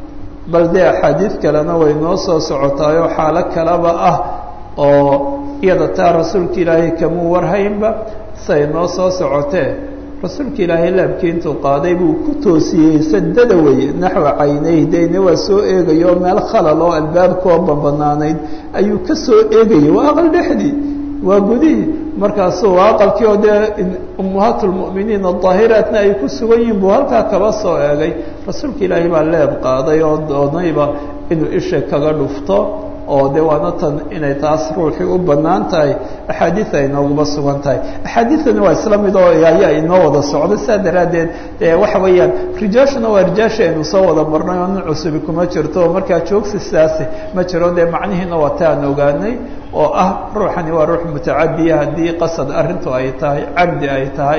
Speaker 1: bal dee axaadiid kalena way noo soo socotaayoo xaalo kaleba ah oo iyada taa rasuulka ilaahay kamuu warhaynba say noo soo socotee rasuulka ilaahay leebkii intuu qaaday buu ku toosiyey sadada weye naxwa caynayh deyne waa soo eegayo meel khalal oo albaabkoo banbanaanayd ayuu ka soo eegayay waa aqal dhexdii waa gudihii markaasuu waa aqalkii oo dee ummahaat lmu'miniin adaahiraatna ay ku sugan yihiin buu halkaa kaba soo eegay rasuulka ilaahay baa leeb qaaday oo doonayba inuu isha kaga dhufto oo de waana tan inay taas ruuxii u banaan tahay axaadiid ay nooguma sugan tahay axaadiidani waa isla mid oo ayaa inoo wada socda saa daraaddeed de waxa weeyaan rijaashuna waa rijaashi aynu soo wada marnay oo nin cusubi kuma jirto oo markaa joogsi sidaasi ma jiro dee macnihiina waa ta aan ogaanay oo ah ruuxani waa ruux mutacadiya haddii qasad arrintu ay tahay cabdi ay tahay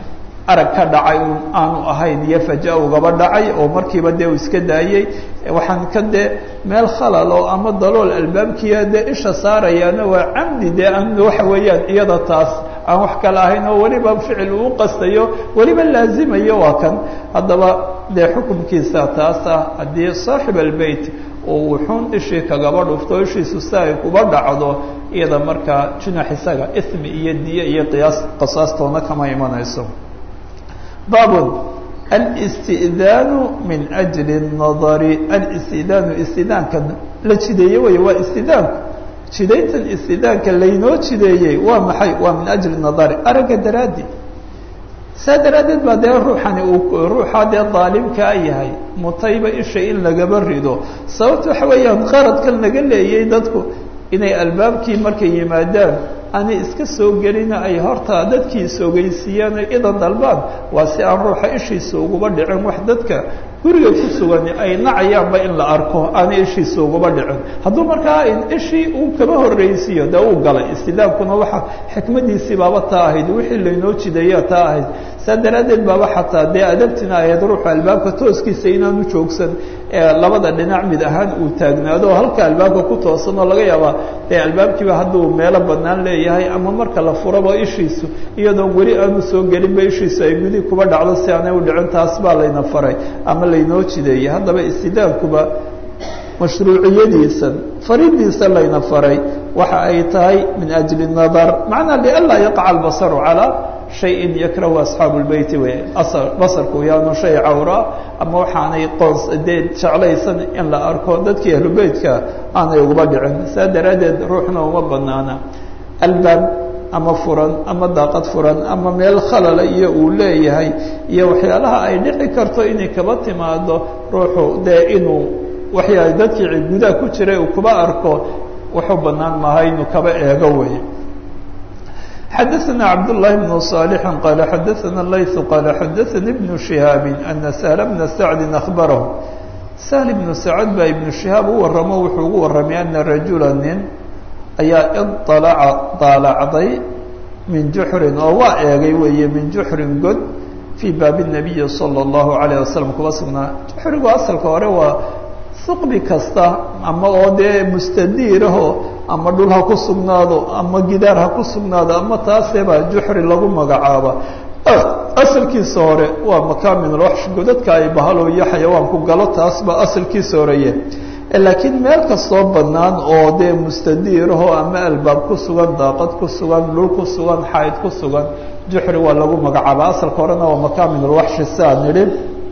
Speaker 1: arag ka dhacay un aanu ahayn iyo faja ugaba dhacay oo markiiba dee uu iska daayey waxaan ka dee meel khalal oo ama dalool albaabkiia dee isha saarayaana waa camdi dee an waxa weeyaan iyada taas aan wax kale ahayn oo weliba ficil uu qastayo weliba laazimayo waa kan haddaba dee xukunkiisa taas ah haddii saaxib albeyt oo wuxuun ishii kagaba dhufto ishiisu si ay kuba dhacdo iyada markaa jinax isaga ismi iyo diye iyo qiyaas qasaastoona kama imanayso bab الاستئdاn min أجل النظر الاستئdاn istidaanka la jideeye wey waa istidaanku jidayntan istidaanka laynoo jideeyey waa maxay waa min أجل النظر aragga daraadi saa daraaddeed baa dee ruuxani uu ruuxa dee daalimkaa yahay mutayba isha in lagaba rido sababta waxa weeyaan qaradkan laga leeyay dadku inay albaabkii markay yimaadaan aanay iska soo gelina ay hortaa dadkii isogeysiiyaan o idan dalbaan waa si aan ruuxa ishiisa uguba dhicin wax dadka guriga ku sugan ay nacayaanba in la arko aanay ishiisa uguba dhicin hadduu markaa ishii uu kaba horreysiiyo dee uu galay istidaankuna waxa xikmadiisii baaba taa ahayd wixii laynoo jideeya taa ahayd saa daraaddeed baaba xataa dee adabtina ahayd ruuxa albaabka tooskiisa inaanu joogsan ee labada dhinac mid ahaan uu taagnaado oo halka albaabka ku toosan oo laga yaabaa dee albaabkiiba hadduu meelo bannaan leeyahay ama marka la furaba ishiisu iyadoon weli aanu soo gelinba ishiisu ay gudi kuba dhacdo si aanay u dhicin taas baa layna faray ama laynoo jideeyey haddaba istidaankuba mashruuciyadiisan faridiisa layna faray waxa ay tahay min ajli nadar macnaa lianlaa yaqaca albasaru calaa shayin yakrahu asxaabu lbeyti wey basarku yaanu shay cawraa ama waxaanay qoons dee jeclaysan in la arko dadkii ahlubeytka aanay uguba dhicin saa daraaddeed ruuxna uma banaana albaab ama furan ama daaqad furan ama meel khalala iyo uu leeyahay iyo waxyaalaha ay dhici karto inay kaba timaado ruuxu dee inuu waxay dadkii gudaha ku jiray uu kuba arko wuxuu banaan maaha inuu kaba eego wey xadaثna cabdاللahi بن صالح qala xadaثna layث qala xadaثnي بن شهاaب أna سهل بن سacد أخبره سهل بن سacد baa iبن شهاaب u waramo wuxuu ugu waramay أna رaجuلا nin ayaa iطلca daalacday min juxrin oo waa eegay weeye min juxrin god fii baabi النabiyi salى الlahu عalيه wasalam kuba sugnaa juxrigu asalka hore waa suqbi kasta ama oo dee mustadiiraho ama dhul ha ku sugnaado ama gidaar ha ku sugnaado ama taasebaa juxri lagu magacaaba asalkiisa hore waa makaamin alwaxsh godadka ay bahalo iyo xayawaanku galo taas baa asalkiisa horeye laakiin meel kastoo banaan oo dee mustadiiraho ama albaab ku sugan daaqad ku sugan dhul ku sugan xayd ku sugan juxri waa lagu magacaaba asalka horena waa makaamin alwaxshi saa nidhi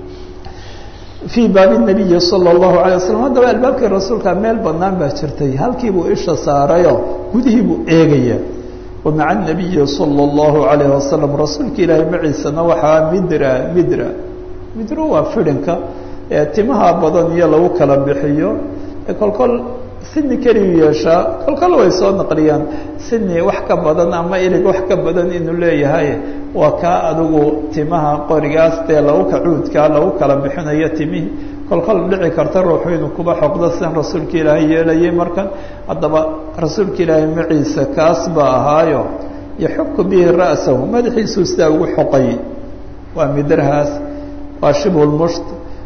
Speaker 1: fii baabi الnabiyi salى الlahu عalيه waslm haddaba albaabkii rasuulka meel banaan baa jirtay halkii buu isha saarayo gudihii buu eegaya wamaca الnabiyi salى الlahu عalيه wasalam rasuulka ilaahay maciisana waxaa midra midra midro waa fidhinka ee timaha badan iyo lagu kala bixiyo kolkol sini keliyu yeeshaa kolkol way soo naqliyaan sini wax ka badan ama ilig wax ka badan inuu leeyahay waa kaa adigu timaha qorigaas dee lagu kacuudkaa lagu kala bixinayo timihii kolkol dhici karta ruuxu inuu kuba xoqdo sidan rasuulka ilaahay yeelayay markan haddaba rasuulka ilaahay maciisa kaas baa ahaayo yaxuku bihi ra'sahu madaxiisuu sidaa ugu xoqay waa midrahaas waa shibulmusht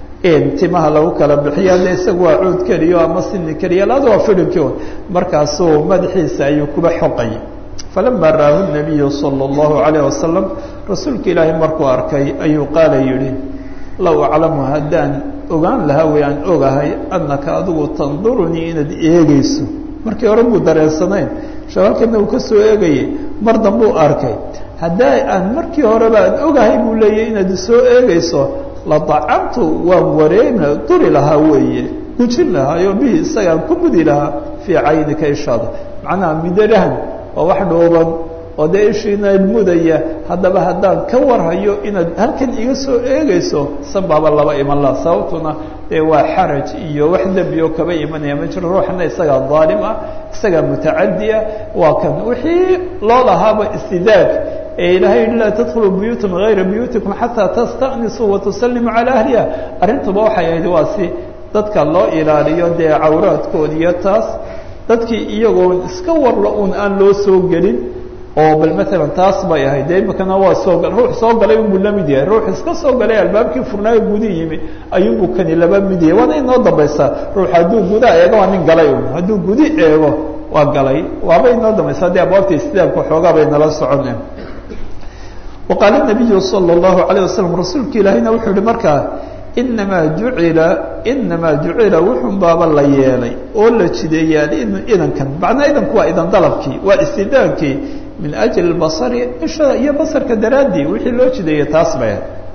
Speaker 1: timaha lagu kala bixiya de isagu waa cuud keliyo ama sini keliya laada waa fidhinkii markaasuu madaxiisa ayuu kuba xoqay falama raahu الnabiyu salى الlahu عalيه wasalam rasuulka ilaahay markuu arkay ayuu qaala yihi low aclamu haddaan ogaan lahaa way aan ogahay anaka adigu tandurunii inaad eegeyso markii hore buu dareensanayn shawalkana uu kasoo eegayay mar dambuu arkay haddaa aan markii horeba aan ogahay buu leeyahy inaad soo eegeyso ladacamtu waan wareegna duri lahaa weeye gujin lahaayo bihi isagaan ku mudi lahaa fii caynika ishaada macnaha midarahan waa wax dhooban oo dee ishiina mudaya haddaba haddaan ka warhayo inaad halkan iga soo eegeyso sanbaaba laba iman laha sababtuna dee waa xaraj iyo wax dembi oo kaba imanaya ma jiro ruuxna isagaa daalim ah isagaa mutacadi ah waa kan wixii loo lahaaba istidaag ee ilaahay laa tadkhulu buyuutan hayra buyuutikum xataa tasta'nisuu watusalimu calaa ahliha arrintuba waxay ahayd waa si dadka loo ilaaliyo dee cawraadkood iyo taas dadkii iyagoon iska warla un aan loo soo gelin oo bal maalan taas bay ahayd dee imikana waa soo ruux soo galay unbuu la mid yahay ruux iska soo galay albaabkii furnaayo gudi yimi ayuunbuu kani laba mid yahay waana inoo dambaysaa ruux hadduu gudaa eego waa nin galay un hadduu gudi eego waa galay waaba inoo dambaysaa dee abwaabta istidaabka xoogaa bay nala soconeen waqaala الnabiyu salى الlahu عalيه wasalam rasuulka ilaahayna wuxuu yihi markaa inamaa jucila inamaa jucila wuxun baaba la yeelay oo la jideeyay idankan macnaa idanku waa idan dalabkii waa istidaankii min ajli basari isha iyo basarka daraaddii wixii loo jideeyey taas bay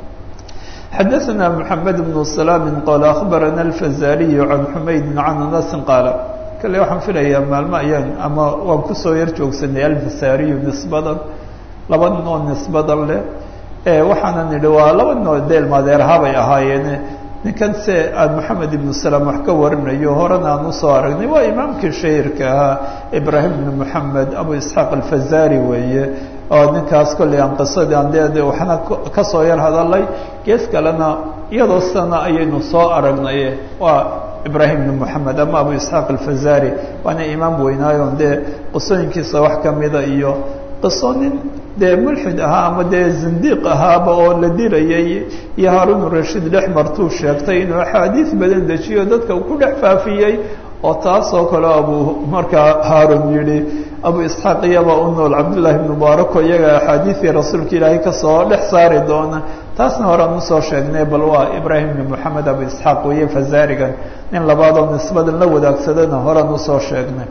Speaker 1: xadaثna mحamed bnu salaami qaala akhbarana alfazariyu can xumaydin can anasin qaala kale waxaan filayaa maalmo ayaan ama waan kusoo yar joogsanay alfazariyu nisbadan laba nin oo nisbadan leh waxaana nidhi waa laba nin oo deel maadeerhabay ahaayeen ninkan se aan moxamed ibnu salaam wax ka warinayo horena aan usoo aragnay waa imaamkii shahirka ahaa ibraahim ibnu moxamed abu isxaaq alfazari weeye oo ninkaas kolley aan qisadii aan de waxna kasoo yar hadalay gees kalena iyadoo sana ayaynu soo aragnay waa ibraahim ibnu moxamed ama abu isxaaq alfazari waana imaam weynaayo dee qisooyinkiisa wax kamida iyo qiso nin dee mulxid ahaa ama dee zindiiq ahaaba oo la dilayay iyo haarun rashiid dhex martuu sheegtay inuu axaadiis badan dejiyo dadka ku dhex faafiyey oo taasoo kale abu markaa haarun yihi abu isxaaq iyaba u nool cabdullaahi ibnu mubaarako iyaga axaadiisii rasuulka ilaahay kasoo dhex saari doona taasna horean usoo sheegnay bal waa ibraahim ibnu moxamed abu isxaaq weeye fazarigan nin labaadoo nisbadan la wadaagsadana horean usoo sheegnay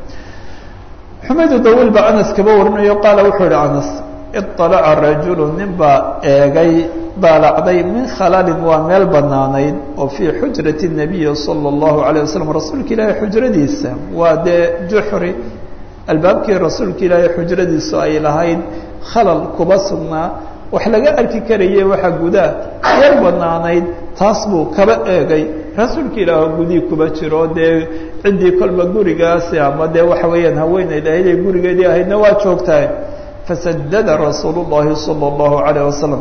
Speaker 1: xumaydu dawiil baa anas kaba warinayo qaala wuxuu ihi anas iطalaca rajulu nin baa eegay daalacday min khalalin waa meel banaanayd oo fii xujrati الnabiyi salى الlahu عalيه wasalam rasuulka ilaahay xujradiisa waa dee juxri albaabkii rasuulka ilaahay xujradiisu ay lahayd khalal kuba sugnaa wax laga arki karayay waxa gudaa yar banaanayd taas buu kaba eegay rasuulka ilaah gudii kuba jiro dee ciddii kolba gurigaasi ama dee waxa weeyaan haweeneyda ahayd ee gurigeedii ahaydna waa joogtahay fasadada rasuulu llahi sala allahu calayh wasalam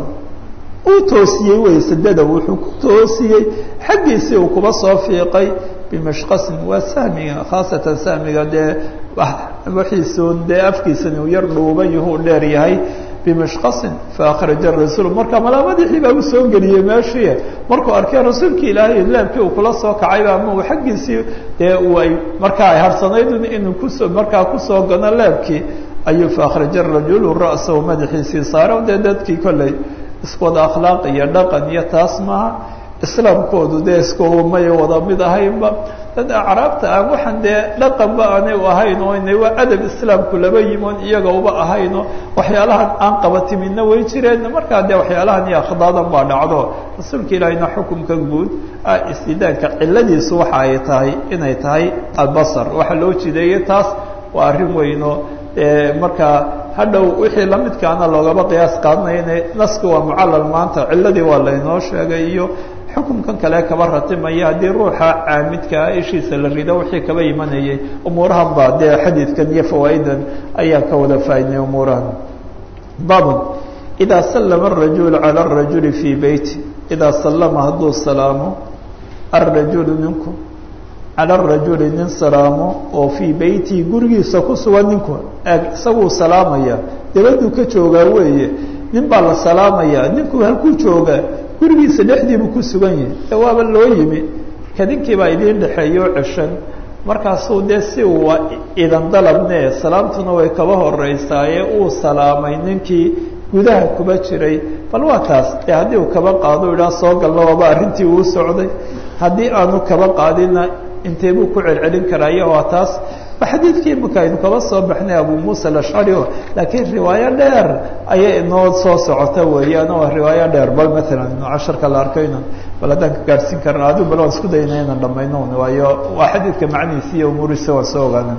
Speaker 1: uu toosiyey wey sadada wuxuu ku toosiyey xaggiisii uu kuba soo fiiqay bimashqasin waa sahmiga khaasatan sahmiga dee waxiisuun dee afkiisani uu yar dhuuban yuhuu dheer yahay bimashqasin faakhraja rasuul marka malaa madaxii baa u soo geliyey meeshii markuu arkay rasuulkii ilaahay laabkii uu kula soo kacayba ama uu xaggiisii dee uu ay markaa ay harsanayd inuu kusoo markaa kusoo gano laabkii ayuu faakhraja rajulu ra'sahu madaxiisii saaro dee dadkii kolley iswada akhlaaq iyo dhaqan iyo taas maaha islaamkoodu dee iskumay wada mid ahaynba dad acraabta aan waxaan dee dhaqanba aanay u ahayn oo inay waa adab islaamku laba yimoon iyaga uba ahayno waxyaalahan aan qabatimidna way jireen markaa dee waxyaalahan iyo akhdaadan baa dhacdo rasuulka ilaahayna xukumka guud istidaanka ciladiisu waxa ay tahay inay tahay albasar waxa loo jideeyey taas waa arrin weyno markaa hadhow wixii lamidkaana loogaba qiyaas qaadanaya ina naski waa mucallal maanta ciladii waa laynoo sheegay iyo xukumkan kale kaba ratimaya haddii ruuxa caamidkaa ishiisa la rido wixii kaba imanayay umuurahan baa dee xadiidkan iyo fawaa'idan ayaa ka wada faaidnay umuurahan babun idaa sallama arajulu cala arajuli fii beyti idaa sallama hadduu salaamo arajulu ninku cala arajuli nin salaamo oo fii beytii gurigiisa ku sugan ninku eg isaguu salaamaya dabaduu ka joogaa weeye nin baa la salaamaya ninku halkuu joogaa gurigiisa dhexdiibuu ku sugan yahay ee waaba loo yimi kadinkii baa idiin dhexeeyo ceshan markaasuu dee si uu idan dalabne salaamtuna way kaba horeysaa ee uu salaamay ninkii gudaha kuba jiray bal waa taas ee haddii uu kaba qaado idhaa soo galna waaba arrintii uu socday haddii aanu kaba qaadina intee buu ku celcelin karaayo waa taas waa xadiidkii imika aynu kaba soo baxnay abu muusa alashcari o laakiin riwaayo dheer ayay inoo soo socota weeyaan oo riwaayo dheer bal maalan inu casharka la arkayno bal haddaan ka gaadhsiin karna adigu bal waan isku dayna inaan dhamayno waayo waa xadiidka macnihiisa iyo umuuriisa waan soo ogaana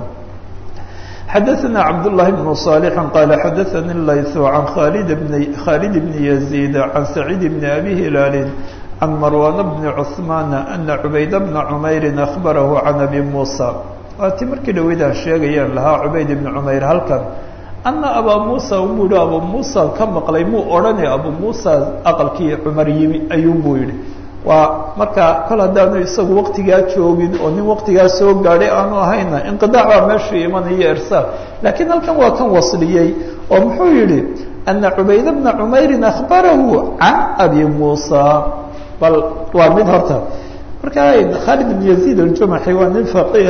Speaker 1: xadaثna cabdالlahi بن صالح qala xadaثani layث can khalid bn khalid bn يزيد can سacيid bn abi hilaal عن مروان بن عثمان أن عبيد بن عمير أخبره عن أبي موسى waati markii dhaweydaan sheegayaan lahaa cubayd ibn cumayr halkan ana abaa muusa umuu yihi abu muusa ka maqlay muu odhanay abu muusa aqalkii cumar yimi ayuunbuu yihi waa marka kol haddaanu isagu waqtigaa joogin oo nin waqtigaa soo gaadhay aanu ahayna inqidaac baa meeshuu imanaya irsaal laakiin halkan waa kan wasliyey oo muxuu yihi ana cubayd bna cumayrin akhbarahu can abi muusa bal waa mid horta marka khalid ibn yaziid aljumaxi waa nin faqiih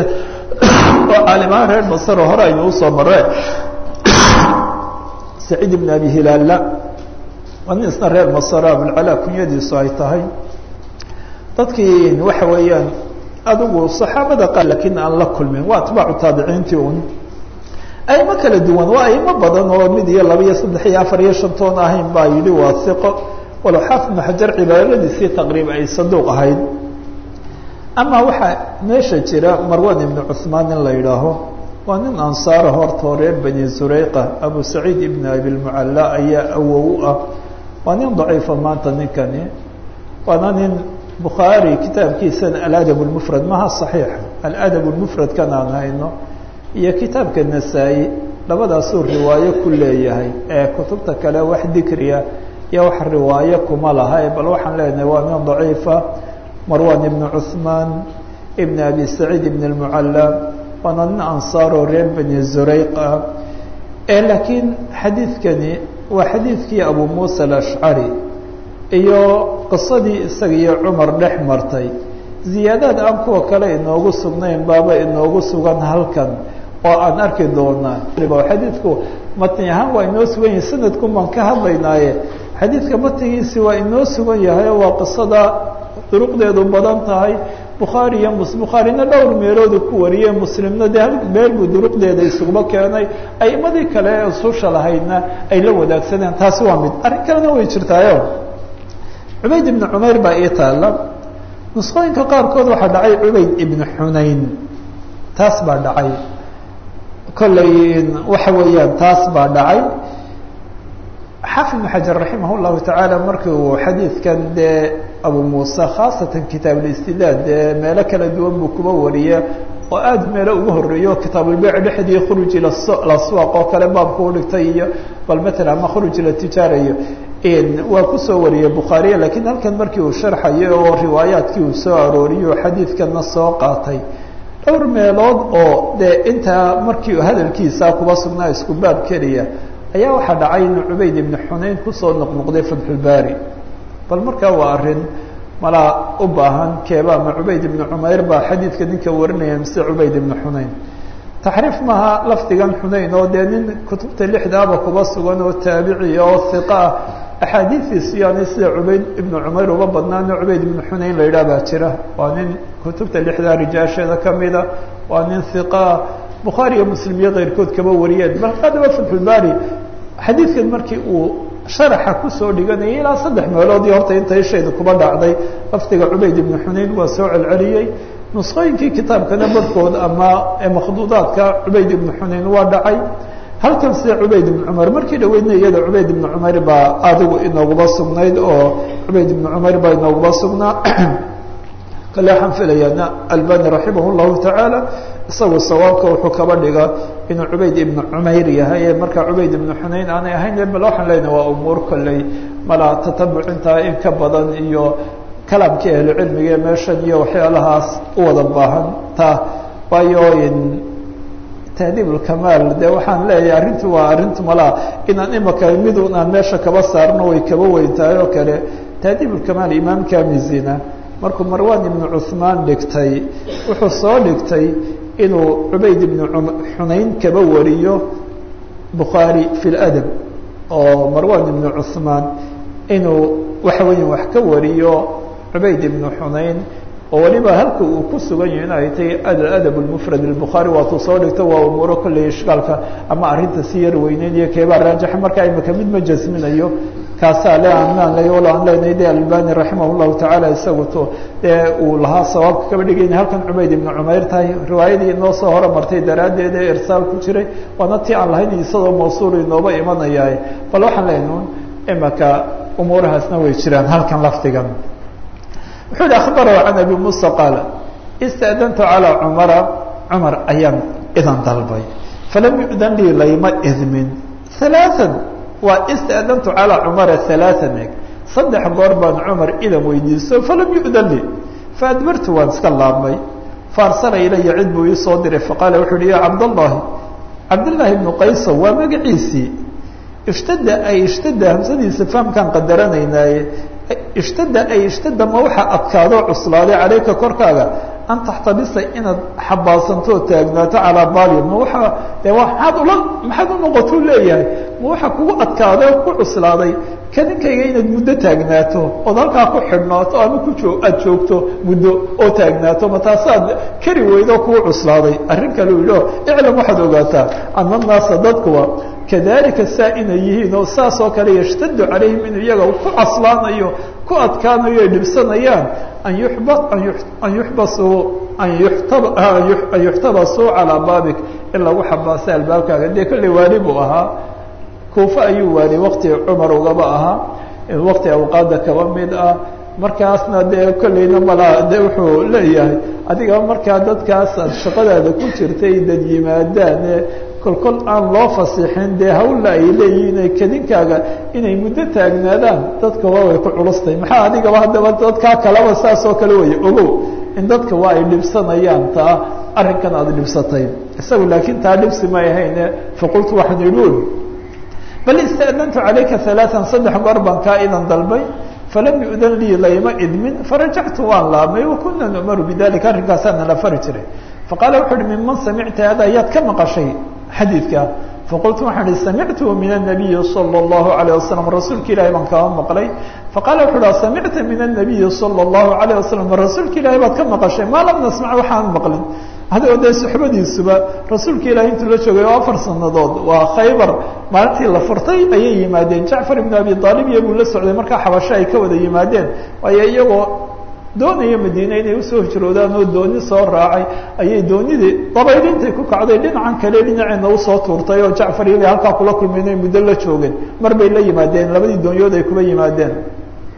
Speaker 1: oo caalimahaan reer basar oo hore aynu usoo maree saciid ibn abi hilaalla waa nin isna reer masara abulcalaa kunyadiisu ay tahay dadkii waxa weeyaan adigu saxaabada qaar laakiin aan la kulmin waa atbaacu taabiciintii un aimo kala duwan waa aimo badan oo mid iyo laba iyo saddex iyo afar iyo shantoon ahayn baa yidhi waa hiqo walow xaafid ibn xajar cibaaradiisii taqriib ay saduuq ahayd ama waxaa meesha jira marwan ibn cuثmaan in la yidhaaho waa nin ansaara hortoo reer bani zureyqa abu saciid ibn abilmucalla ayaa awow u ah waa nin daciifa maanta ninkani waana nin bukhaari kitaabkiisan aladab اlmufrad maha صaxiix aladab اlmufrad kan aan hayno iyo kitaabka nasaa-i labadaasuu riwaayo ku leeyahay ee kutubta kale wax dikriya iyo wax riwaayo kuma laha bal waxaan leenahay waa nin daciifa marwan ibn cuثmaan ibn abi saciid ibn اlmucalla waana nin ansaaroo reer bani zureyqa ee laakiin xadiidkani waa xadiidkii abu muusa alashcari iyo qisadii isaga iyo cumar dhex martay ziyaadaad aan kuwa kale inoogu sugnayn baaba inoogu sugan halkan oo aan arki doonaa xadiidku matni ahaan waa inoo sugan yahay sanadkun baan ka hadlaynaaye xadiidka matnigiisi waa inoo sugan yahay oo waa qisada duruqdeedu badan tahay bukhaari iyo mus bukhaarina dhowr meeloodu ku wariyey muslimna dee hal meel buu duruqdeeda isuguba keenay aimadii kale ee ususha lahaydna ay la wadaagsadeen taasi waa mid arrin kalena way jirtaayo cubayd ibn cumayr baa ii taalla nusqooyinka qaarkood waxaa dhacay cubayd ibn xunayn taas baa dhacay kollay waxa weeyaan taas baa dhacay xaafid ibn xajar raximah llahu tacaala markii uu xadiidkan dee abu muuse khaasatan kitaab اlistidaad dee meelo kala duwan buu kuba wariye oo aad meelo ugu horeeyo kitaabulbeyc dhexdii khuruj ila aswaaq oo kale baabka u dhigtay iyo bal matala ama khuruj ila tijaara iyo waa kusoo wariyey bukhaariye lakiin halkan markii uu sharxayo oo riwaayaadkii uu soo arooriyo oo xadiidkana soo qaatay dhowr meelood oo dee intaa markii hadalkiisa kuba sugnaa isku baab keliya ayaa waxaa dhacay inuu cubayd ibnu xunayn kusoo noqnoqday fatxulbaari bal markaa waa arrin malaa u baahan keeba ama cubayd ibnu cumayr baa xadiidka ninka warinaya mise cubayd ibnu xunayn taxriif maaha lafdigan xunayn oo dee nin kutubta lixdaaba kuba sugan oo taabici oo hiqa ah axaadiidiisu yaani sida cubayd ibnu cumayr uga badnaano cubayd ibnu xunayn la yidhaah baa jira waa nin kutubta lixdaa rijaasheeda kamida waa nin hiqaa bukhaari iyo muslim iyo keyrkood kaba wariyeen bal haddaba fatxulbaari xadiidkan markii uu sharaxa kusoo dhiganayay ilaa saddex meelood iyo horta inta ishayda kuba dhacday lafdiga cubayd ibnu xunayn waa soo celceliyey nusqooyinkii kitaabkana barhkood ama makhduudaadka cubayd ibnu xunayn waa dhacay halkan sida cubayd ibnu cumar markii dhaweydna iyada cubayd ibnu cumayr baa adigu inooguba sugnayd oo cubayd ibnu cumayr baa inooguba sugnaa kale waxaan filayaana albani raximah llahu tacaala isagu sawaabka wuxuu kaba dhiga inuu cubayd ibnu cumayr yahay ee markaa cubayd ibnu xunayn aanay ahayn bal waxaan leenahay waa umuur kolley mala tatabucintaa in ka badan iyo kalaamkii ahlu cilmiga meeshan iyo waxyaalahaas u wada baahan ta waayo tahdiib ulkamaal dee waxaan leeyahay arrintu waa arrintu malaa inaan imaka midun aan meesha kaba saarno way kaba weyntahay oo kale tahdiib ulkamaal imaamka mizina markuu marwan ibnu cuhmaan dhigtay wuxuu soo dhigtay inuu cubayd ibnu xunayn kaba wariyo bukhaari fi ladab oo marwan ibnu cuhmaan inuu waxa weya wax ka wariyo cubayd ibnu xunayn oo waliba halka uu ku sugan yahay in ay tahay adab lmufrad lbukhaari waatuu soo dhigto waa umuuro kolley ishkaalka ama arrinta si yar weyneynaya keebaa raajixa markaa imaka mid ma jasminayo kaasaa le aanaan le wala aan leenahay de albani raximah llahu tacaala isagu to dee uu lahaa sawaabka kaba dhigayna halkan cubayd ibnu cumayr tahay riwaayadii inoo soo hore martay daraaddeed ee irsaal ku jiray waana tii aan lahayn isadoo mawsuul inooba imanayaa bal waxaan leenahay imaka umuurahaasna way jiraan halkan lafdigan wuxuu yihi akhbarahu can abi musa qaala istaadantu calaa cumara cumar ayaan idan dalbay falam yu'dan lii layma idmin halaaan waa istaadantu calaa cumara halaaan eg saddex goor baan cumar idan weydiiso falam yu'dan lii faadbartu waan iska laabmay faarsala ilaya cid buu ii soo diray faqaala wuxuu yihi ya cabdallahi cabdillaahi ibnu qayso waa magaciisii ishtada ay ishtada hamsadiisa fahamkaan qadaranaynaaye ishtada ay ishtada ma waxaa adkaadoo cuslaaday calayka korkaaga an taxtabisa inaad xabaasantoo taagnaato calaa baali ma waaa de waaad ula maxaad u noqotou leeyahay ma waxa kugu adkaadoo ku cuslaaday kaninkayga inaad muddo taagnaato ood halkaa ku xidhnaato ama kuoo aada joogto muddo oo taagnaato ma taasaad kari weydoo kugu cuslaaday arrin kale u yidhi iclam waxaad ogaataa ana naasa dadkuwa kadalika saa inay yihiin oo saas oo kale yashtadu calayhim inuu iyaga ku caslaanayo ku adkaanayo ay dhibsanayaan an yuba an yuxbasuu an an yuxtabasuu calaa baabik in lagu xabaasa albaabkaaga dee kolley waali buu ahaa kuufa ayuu waali wakti cumar ugaba ahaa wakti awqaada kaba mid ah markaasna dee kolleyna malaa de wuxuu leeyahay adiga markaa dadkaas aad shaqadaada ku jirtay dad yimaadaan kolkol aan loo fasixin dee hawla ay leeyihiin ay kadinkaaga inay muddo taagnaadaan dadka waa way ku culustay maxaa adigaba haddaba dadkaa kalaba saas oo kale weeye ogow in dadka waa ay dhibsanayaan taa arrinkan aada dhibsatay isagu laakiin taa dhibsi may ahayne faqultu waxaan idhi bal istaadantu calayka halaaan saddex goor baan kaa idan dalbay falam yu'dan lii layma idmin farajactu waan laabmay wakuna nu'maru bidalika arrinkaasaana la fari jiray faqaala wuxuu uhi minman samicta hada ayaad ka maqashay xadiidka faqultu waxaan ihi samictuhu min الnabiyi salى الlahu عalيه wasalam rasuulka ilahi baan kaba maqlay faqala wuxu uhi samicta min الnabiyi salى الlahu عalيه wasalam rasuulka ilahi baad ka maqashay maa lam nasmac waxaan maqlin adigoo dee suxbadiisuba rasuulka ilahi intuu la joogay oo afar sanadood waa khaybar maalintii la furtay ayay yimaadeen jacfar ibn abi aalib iyaguu la socday markaa xabasho ay ka wada yimaadeen waayo iyagoo doonaya madiine inay usoo hijroodaan oo dooni soo raacay ayay doonidii dabayl intay ku kacday dhinacan kale dhinaceena usoo tuurtay oo jacfar ilay halkaa kula kulmeen ay muddo la joogeen mar bay la yimaadeen labadii doonyood ay kuba yimaadeen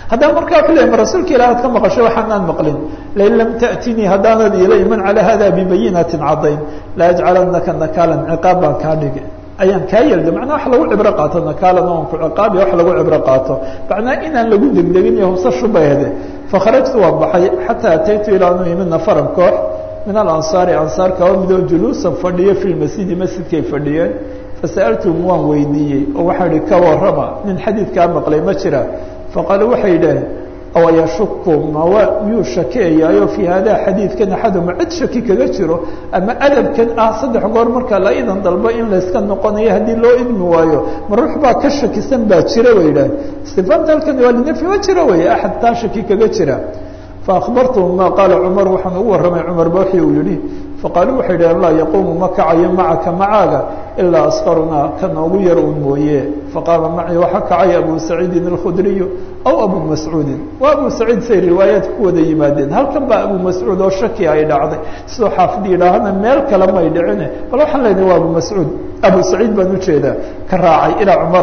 Speaker 2: haddana markaa ku leey ma rasuulka ilaah aad ka maqasho waxaanaan maqlin lain lam ta'tinii haddaanad ila iman calaa hada bibayinatin cadayn la ajcalanaka nakaalan ciqaab baan kaa dhigi ayaan kaa yeelda macnaa wax lagu cibro qaato nakaalan oon ku ciqaabi wax lagu cibro qaato macnaa inaan lagu degdegin iyo hubsa shubayhde fakharajtu waan baxay xataa ataytu ilaa anu imid nafaran koox min alansaari ansaarka oo midoo juluusan fadhiyo fi lmasjidi masjidkay fadhiyeen fasa'altuhum waan weydiiyey oo waxaa ihi ka warrama nin xadiidkaa maqlay ma jira faqaaluu waxay yidhaaheen aw yashuku mawa miyuu shakeeyaayo fii haadaa xadiidkan axaduma cid shaki kaga jiro ama adabkan ah saddex goor markaa la idan dalbo in layska noqonayo haddii loo idmi waayo ma ruux baa ka shakisan baa jira way yidhaaheen istifaamta halkan waa linafyi ma jiro wey axad taa shaki kaga jira faakbartuhum ma qaala cumar waxaan ugu warramay cumar ba wixii uu yihi faqaaluu waxay yidhaheen laa yaquumu ma kacayo macaka macaaga ilaa asqarunaa ka noogu yar un mooye faqaama macii waxa kacay abu saciidin alkhudriyu aw abu mascuudin waa abu saciid say riwaayaadka ku wada yimaadeen halkan baa abu mascuud oo shaki ay dhacday sidoo xaafid yidhaahana meel kale may dhicine bal waxaan leenahay waa abu mascuud abu saciid baan ujeedaa ka raacay ilaa cumar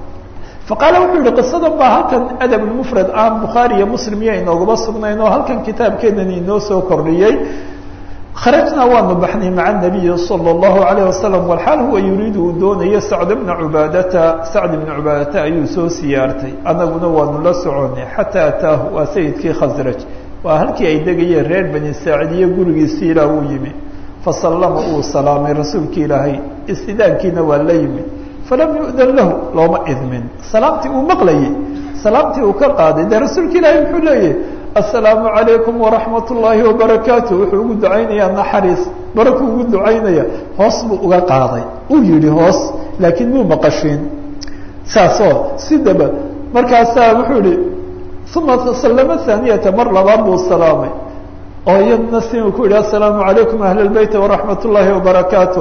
Speaker 2: faqaala wuxuu yihi qisadan baa halkan adab mufrad aan bukhaari iyo muslim iyo inoogaba sugnayn oo halkan kitaabkeenani inoo soo kordhiyey kharajnaa waanu baxnay maca nabiyi salى اllahu alayh wasalam walxaal huwa yuriidu uu doonayo sacd bna cubaadata sacd bna cubaadata ayuu soo siyaartay annaguna waanu la soconay xataa ataahu waa sayidkii khasraj waa halkii ay degayeen reer bani saacidiye gurigiisii ilaa uu yimi fasallama uu salaamay rasuulki ilaahay istidaankiina waa la yimi falam yu'dan lahu looma idmin salaamtii uu maqlayay salaamtii uu ka qaaday dee rasuulka ilaahay muxuu leeyahy assalaamu calaykum waraxmat ullaahi wabarakaatu wuxuu ugu ducaynayaa naxariis baraku ugu ducaynaya hoos buu uga qaaday uu yihi hoos laakiin muu maqashiin saasoo sidaba markaasaa wuxuu yihi uma sallama haaniyata mar labaad buu salaamay oo iyadna si uu ku yihi assalaamu calaykum ahla lbeyt waraxmat ullaahi wabarakaatu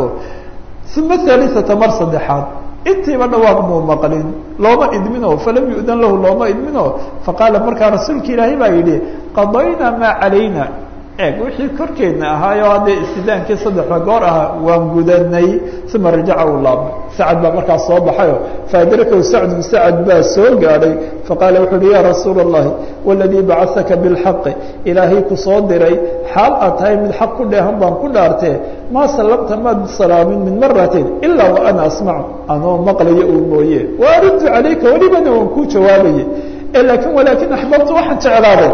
Speaker 2: uma haalisata mar saddexaad intiiba dhawaaq muu maqlin looma idmino falam yu'dan lahu looma idmino faqaala markaa rasuulka ilaahay baa yidhi qadaynaa maa calayna eeg wixii korkeedna ahaayo haddee istidaankii saddexda goor ahaa waan gudanay uma rajaca uu laabmay sacad baa markaas soo baxayo faadrakahu sacdun sacad baa soo gaadhay faqaala wuxuu uhi ya rasuula اllahi waladii bacasaka bilxaqi ilaahay ku soo diray xaal aad tahay mid xaq ku dheehan baan ku dhaartee maa sallamta maad salaamin min maratin ilaa wa ana asmacu anoo maqlayo uu mooye wa aridtu calayka welibana waan kuu jawaabaye lakin walaakin axbabtu waxaan jeclaaday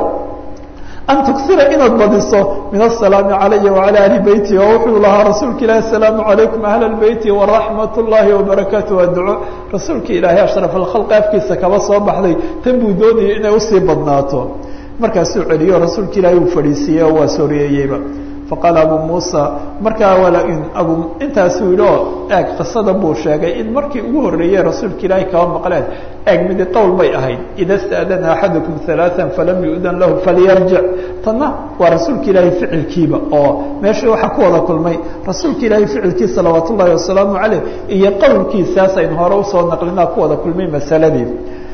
Speaker 2: an tuksira inaad badiso min asalaami calaya wacala ahli beyti oo wuxuu lahaa rasuulka ilahi asalaamu calaykum ahla lbeyti waraxmat ullaahi wabarakaatu waa duco rasuulka ilaahay ashraf alkhalqi afkiisa kaba soo baxday tan buu doonayay inay usii badnaato markaasuu celiyo rasuulka ilaahay uu fadhiisiiyey oo waa soreeyeyba faqaala abu muusa markaa walaa-in abu intaasuu yidhi oo eeg qisada buu sheegay in markii ugu horreeyey rasuulka ilaahay kaba maqleen eeg midi qowl bay ahayd ida sta'dana axadukum halaaan falam yu'dan lahu falyarjic tanna waa rasuulka ilaahay ficilkiiba oo meeshii waxaa ku wada kulmay rasuulka ilaahay ficilkii salawaat ullaahi wasalaamu caleyh iyo qowlkiisaas aynu hore usoo naqlinaa ku wada kulmay masaladii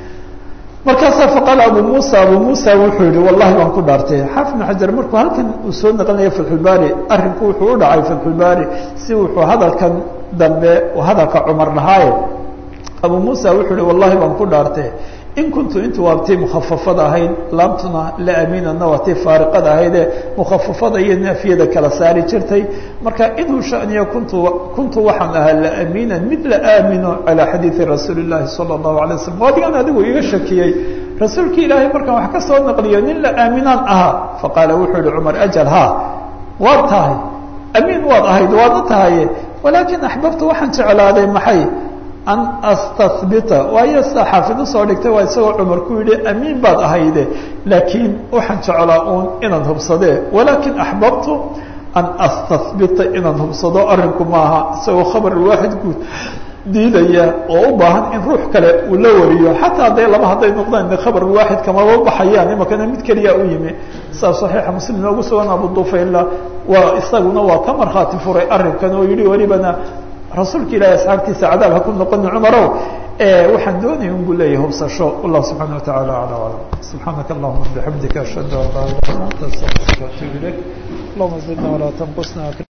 Speaker 2: markaasaa faqaala abu muusa abu muusa wuxuu yihi wallahi waan ku dhaartay xaafid ibn xajar markuu halkan uu soo naqlinaya fatxulbaari arrinku wuxuu u dhacay fatxulbaari si wuxuu hadalkan dambe hadalka cumar dhahaaye abu muusa wuxuu yihi wallahi waan ku dhaartay in kuntu intu waa tii mukhafafada ahayd laamtuna la amiinana waa tii faariqada ahaydee mukhafafada iyo naafiyada kala saari jirtay marka inuu shaniyo kuntu kuntu waxaan ahaa la amiinan mid la aamino calaa xadiidi rasuuli llaahi sala allahu alay wasalam adigan adigu iga shakiyey rasuulkii ilaahay markaan wax ka soo naqliyo nin la aaminaan ahaa faqaala wuxuu yihi cumar ajal ha waad tahay amiin waad ahayd waadna tahaye walaakin axbabtu waxaan jeclaaday maxay an astabita waayo sa xaafid usoo dhigtay waa isagoo cumar ku yihi amiin baad ahayde laakiin waxaan jeclaa uun inaan hubsadee walaakin axbabtu an astahbita inaan hubsado arrinku maaha isagoo khabar waaxid guud diidaya oo u baahan in ruux kale uu la wariyo xataa hadday laba hadday noqdaan khabar waaxid kamaba baxayaan imakana mid keliya u yimi saa saxiixa muslim noogu sugan abu dufayla waa isaguna waa ka markhaati furay arrinkan oo yihi welibana rasuulka ilahi asxaabtiisa cadaab ha ku noqoni cumarow waxaan doonaya un buu leeyahay hubsasho wallahu subxaana watacaala acla aclam subxaanaka allahuma bixamdika ashhadu an laa ilaha illa anta astaغfiruka waatuubu ilayk allahuma zidna walaa tanqusna